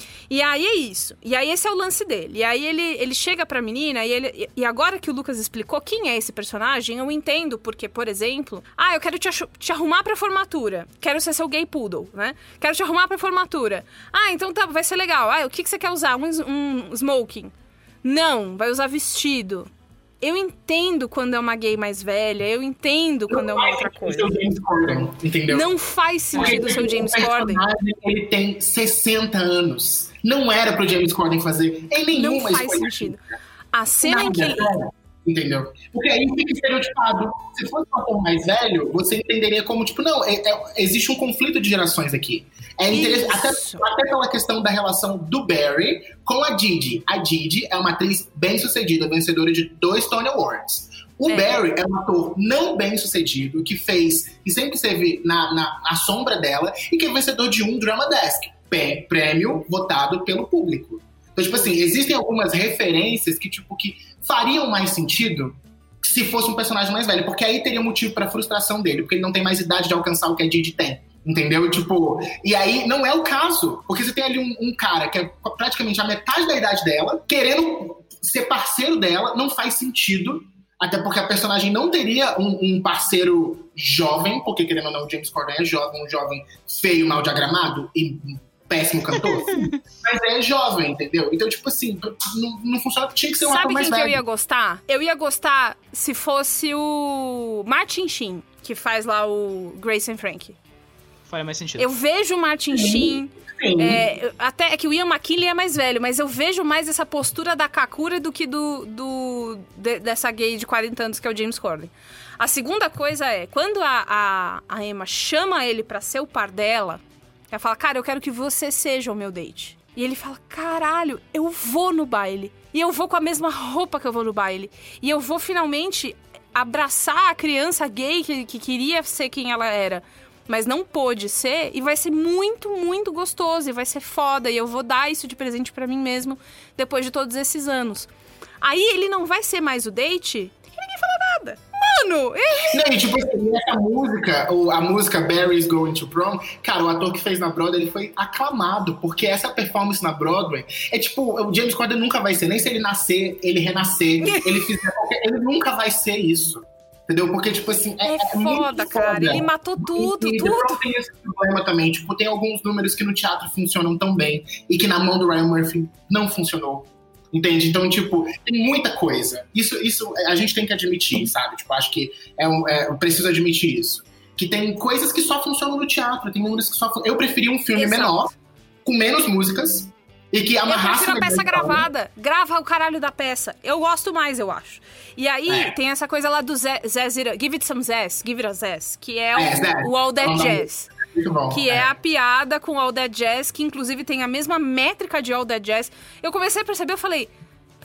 E aí é isso. E aí esse é o lance dele. E aí ele chega pra menina e agora que o Lucas explicou quem é esse personagem, eu entendo porque, por exemplo... eu quero te arrumar pra formatura. Quero ser seu gay poodle, né? Quero te arrumar pra formatura. Então tá, vai ser legal. O que você quer usar? Um smoking. Não, vai usar vestido. Eu entendo quando é uma gay mais velha, eu entendo quando é uma outra coisa. James Corden, entendeu? Não faz sentido o seu James Corden. Ele tem 60 anos. Não era pro James Corden fazer em nenhuma Não faz sentido. A cena em que... Entendeu? Porque aí fica estereotipado. Se fosse um ator mais velho, você entenderia como, existe um conflito de gerações aqui. É interessante, até pela questão da relação do Barry com a Didi. A Didi é uma atriz bem-sucedida, vencedora de 2 Tony Awards. O Barry é um ator não bem-sucedido, que sempre esteve na sombra dela e que é vencedor de um Drama Desk, prêmio votado pelo público. Então, existem algumas referências que fariam mais sentido se fosse um personagem mais velho, porque aí teria motivo pra frustração dele, porque ele não tem mais idade de alcançar o que a Didi tem, entendeu? E aí não é o caso, porque você tem ali um cara que é praticamente a metade da idade dela, querendo ser parceiro dela, não faz sentido, até porque a personagem não teria um parceiro jovem, porque querendo ou não, o James Corden é jovem, um jovem feio, mal diagramado e péssimo cantor, mas é jovem, entendeu? Então, não funciona, tinha que ser um ator mais velho. Sabe quem que eu ia gostar? Eu ia gostar se fosse o Martin Sheen, que faz lá o Grace and Frankie. Faz mais sentido. Eu vejo o Martin Sheen... até é que o Ian McKellen é mais velho, mas eu vejo mais essa postura da Kakura do que dessa gay de 40 anos que é o James Corden. A segunda coisa é, quando a Emma chama ele pra ser o par dela, ela fala, cara, eu quero que você seja o meu date. E ele fala, caralho, eu vou no baile. E eu vou com a mesma roupa que eu vou no baile. E eu vou finalmente abraçar a criança gay que queria ser quem ela era, mas não pôde ser. E vai ser muito, muito gostoso. E vai ser foda. E eu vou dar isso de presente pra mim mesmo depois de todos esses anos. Aí ele não vai ser mais o date e ninguém fala nada. Mano! Essa música, a música Barry's Going to Prom, cara, o ator que fez na Broadway, ele foi aclamado, porque essa performance na Broadway o James Corden nunca vai ser, nem se ele nascer, ele renascer, ele nunca vai ser isso. Entendeu? Porque, é foda, cara. Ele matou tudo. E tem esse problema também. Tem alguns números que no teatro funcionam tão bem e que na mão do Ryan Murphy não funcionou. Entende? Então, tem muita coisa. Isso a gente tem que admitir, sabe? Acho que eu preciso admitir isso. Que tem coisas que só funcionam no teatro, tem números que só funcionam. Eu preferi um filme menor, com menos músicas, e que amarrasse... Eu prefiro a peça gravada. Grava o caralho da peça. Eu gosto mais, eu acho. E aí, tem essa coisa lá do Zez, Give It Some Zez, Give It a Zez, que é o All That Jazz. Muito bom, que é a piada com All That Jazz, que inclusive tem a mesma métrica de All That Jazz. Eu comecei a perceber, eu falei,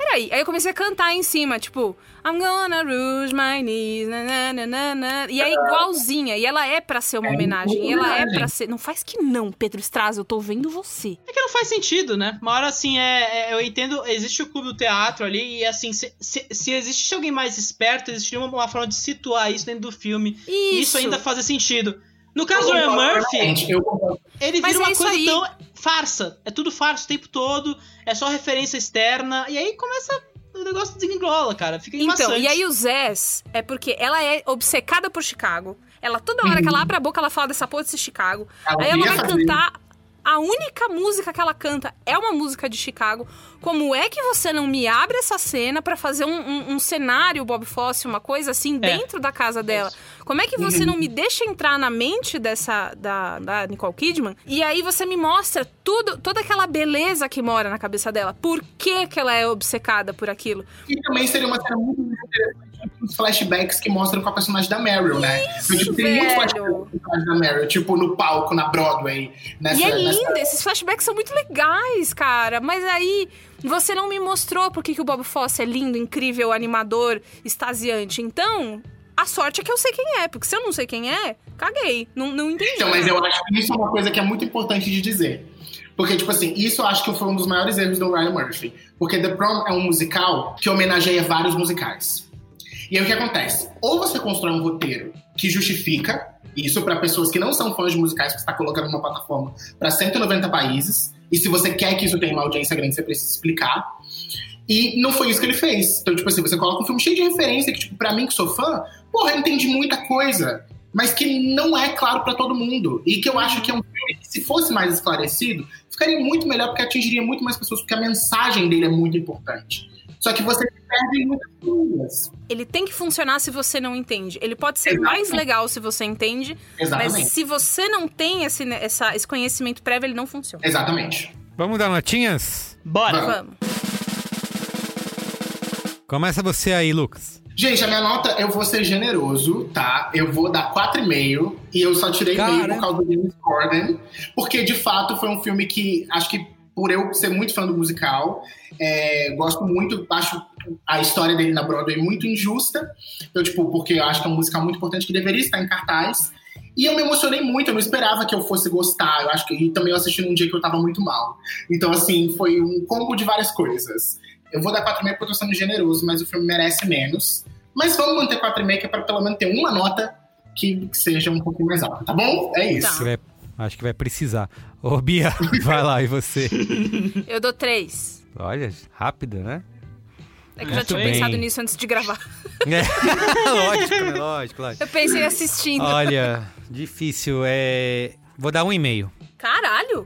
peraí. Aí eu comecei a cantar em cima, tipo, I'm gonna rouge my knees, nananana. E é igualzinha. E ela é pra ser uma homenagem. E ela é pra ser... Não faz que não, Pedro Straza, eu tô vendo você. É que não faz sentido, né? Uma hora, assim, eu entendo, existe o clube do teatro ali, e assim, se existisse alguém mais esperto, existiria uma forma de situar isso dentro do filme. E isso ainda faz sentido. No caso do Ryan Murphy, ele vira uma coisa tão farsa. É tudo farsa o tempo todo, é só referência externa, e aí começa... O negócio desengrola, cara. Fica embaçante. Então, e aí o Zez é porque ela é obcecada por Chicago. Ela, toda hora que ela abre a boca, ela fala dessa porra desse Chicago. Aí ela vai cantar... A única música que ela canta é uma música de Chicago. Como é que você não me abre essa cena pra fazer um cenário, Bob Fosse, uma coisa assim, dentro da casa dela? Como é que você não me deixa entrar na mente da Nicole Kidman? E aí você me mostra toda aquela beleza que mora na cabeça dela. Por que ela é obcecada por aquilo? E também seria uma cena muito interessante os flashbacks que mostram com a personagem da Meryl, né? Isso, tipo, tem muitos flashbacks com a personagem da Meryl, tipo no palco, na Broadway. E é lindo, esses flashbacks são muito legais, cara. Mas aí você não me mostrou por que o Bob Fosse é lindo, incrível, animador, extasiante. Então, a sorte é que eu sei quem é, porque se eu não sei quem é, caguei, não entendi. Então, mas eu acho que isso é uma coisa que é muito importante de dizer. Porque, tipo assim, isso eu acho que foi um dos maiores erros do Ryan Murphy. Porque The Prom é um musical que homenageia vários musicais. E aí o que acontece? Ou você constrói um roteiro que justifica isso para pessoas que não são fãs de musicais, que você está colocando numa plataforma para 190 países. E se você quer que isso tenha uma audiência grande, você precisa explicar. E não foi isso que ele fez. Então, tipo assim, você coloca um filme cheio de referência que, tipo, pra mim que sou fã, porra, eu entendi muita coisa. Mas que não é claro pra todo mundo. E que eu acho que é um filme que, se fosse mais esclarecido, ficaria muito melhor, porque atingiria muito mais pessoas, porque a mensagem dele é muito importante. Só que você perde muitas coisas. Ele tem que funcionar se você não entende. Ele pode ser mais legal se você entende. Exatamente. Mas se você não tem esse conhecimento prévio, ele não funciona. Exatamente. Vamos dar notinhas? Bora! Vamos. Começa você aí, Lucas. Gente, a minha nota, eu vou ser generoso, tá? Eu vou dar 4,5. E eu só tirei meio por causa do James Corden. Porque, de fato, foi um filme que, acho que por eu ser muito fã do musical, gosto muito, acho a história dele na Broadway muito injusta. Então, tipo, porque eu acho que é um musical muito importante que deveria estar em cartaz. E eu me emocionei muito, eu não esperava que eu fosse gostar. Eu acho que, e também eu assisti num dia que eu tava muito mal. Então, assim, foi um combo de várias coisas. Eu vou dar 4,5 porque eu tô sendo generoso, mas o filme merece menos. Mas vamos manter 4,5, que é pra pelo menos ter uma nota que seja um pouquinho mais alta, tá bom? É isso. Tá. Acho que vai precisar. Ô, Bia, vai lá, e você? Eu dou 3. Olha, rápido, né? É que eu já tinha pensado nisso antes de gravar. Lógico. Eu pensei assistindo. Olha, difícil. Vou dar 1,5. Caralho!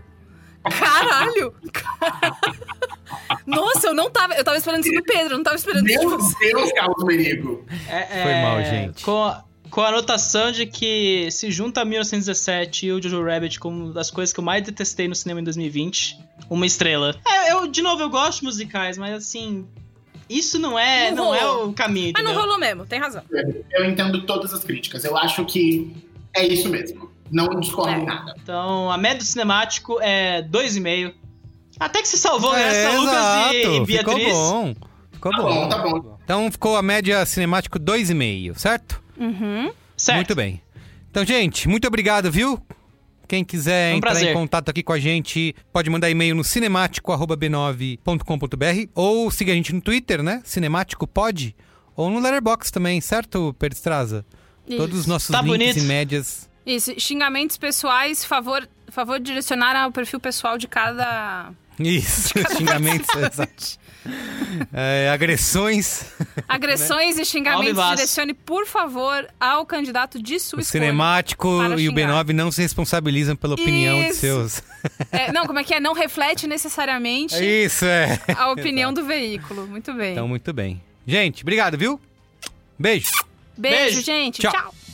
Nossa, eu tava esperando isso do Pedro, eu não tava esperando isso de você. Meu Deus, Carlos Merigo. Foi mal, gente. Com a anotação de que se junta a 1917 e o Jojo Rabbit como uma das coisas que eu mais detestei no cinema em 2020, 1 estrela. De novo, eu gosto de musicais, mas assim, isso não é o caminho. Mas não rolou mesmo, tem razão. Eu entendo todas as críticas, eu acho que é isso mesmo. Não discordo em nada. Então, a média do cinemático é 2,5. Até que se salvou nessa, Lucas e Beatriz. Ficou bom. Tá bom. Então ficou a média cinemático 2,5, certo? Uhum. Certo. Muito bem. Então, gente, muito obrigado, viu? Quem quiser entrar em contato aqui com a gente, pode mandar e-mail no cinemático@b9.com.br ou siga a gente no Twitter, né? Cinemático pode. Ou no Letterboxd também, certo, Pedro Straza? Todos os nossos links bonito. e médias. Isso, xingamentos pessoais, favor direcionar ao perfil pessoal de cada... Isso, xingamentos, exato. Agressões. Agressões e xingamentos, direcione, por favor, ao candidato de sua escolha. O Cinemático e o B9 não se responsabilizam pela opinião de seus... Não reflete necessariamente a opinião do veículo. Muito bem. Então, muito bem. Gente, obrigado, viu? Beijo. Beijo, gente. Tchau.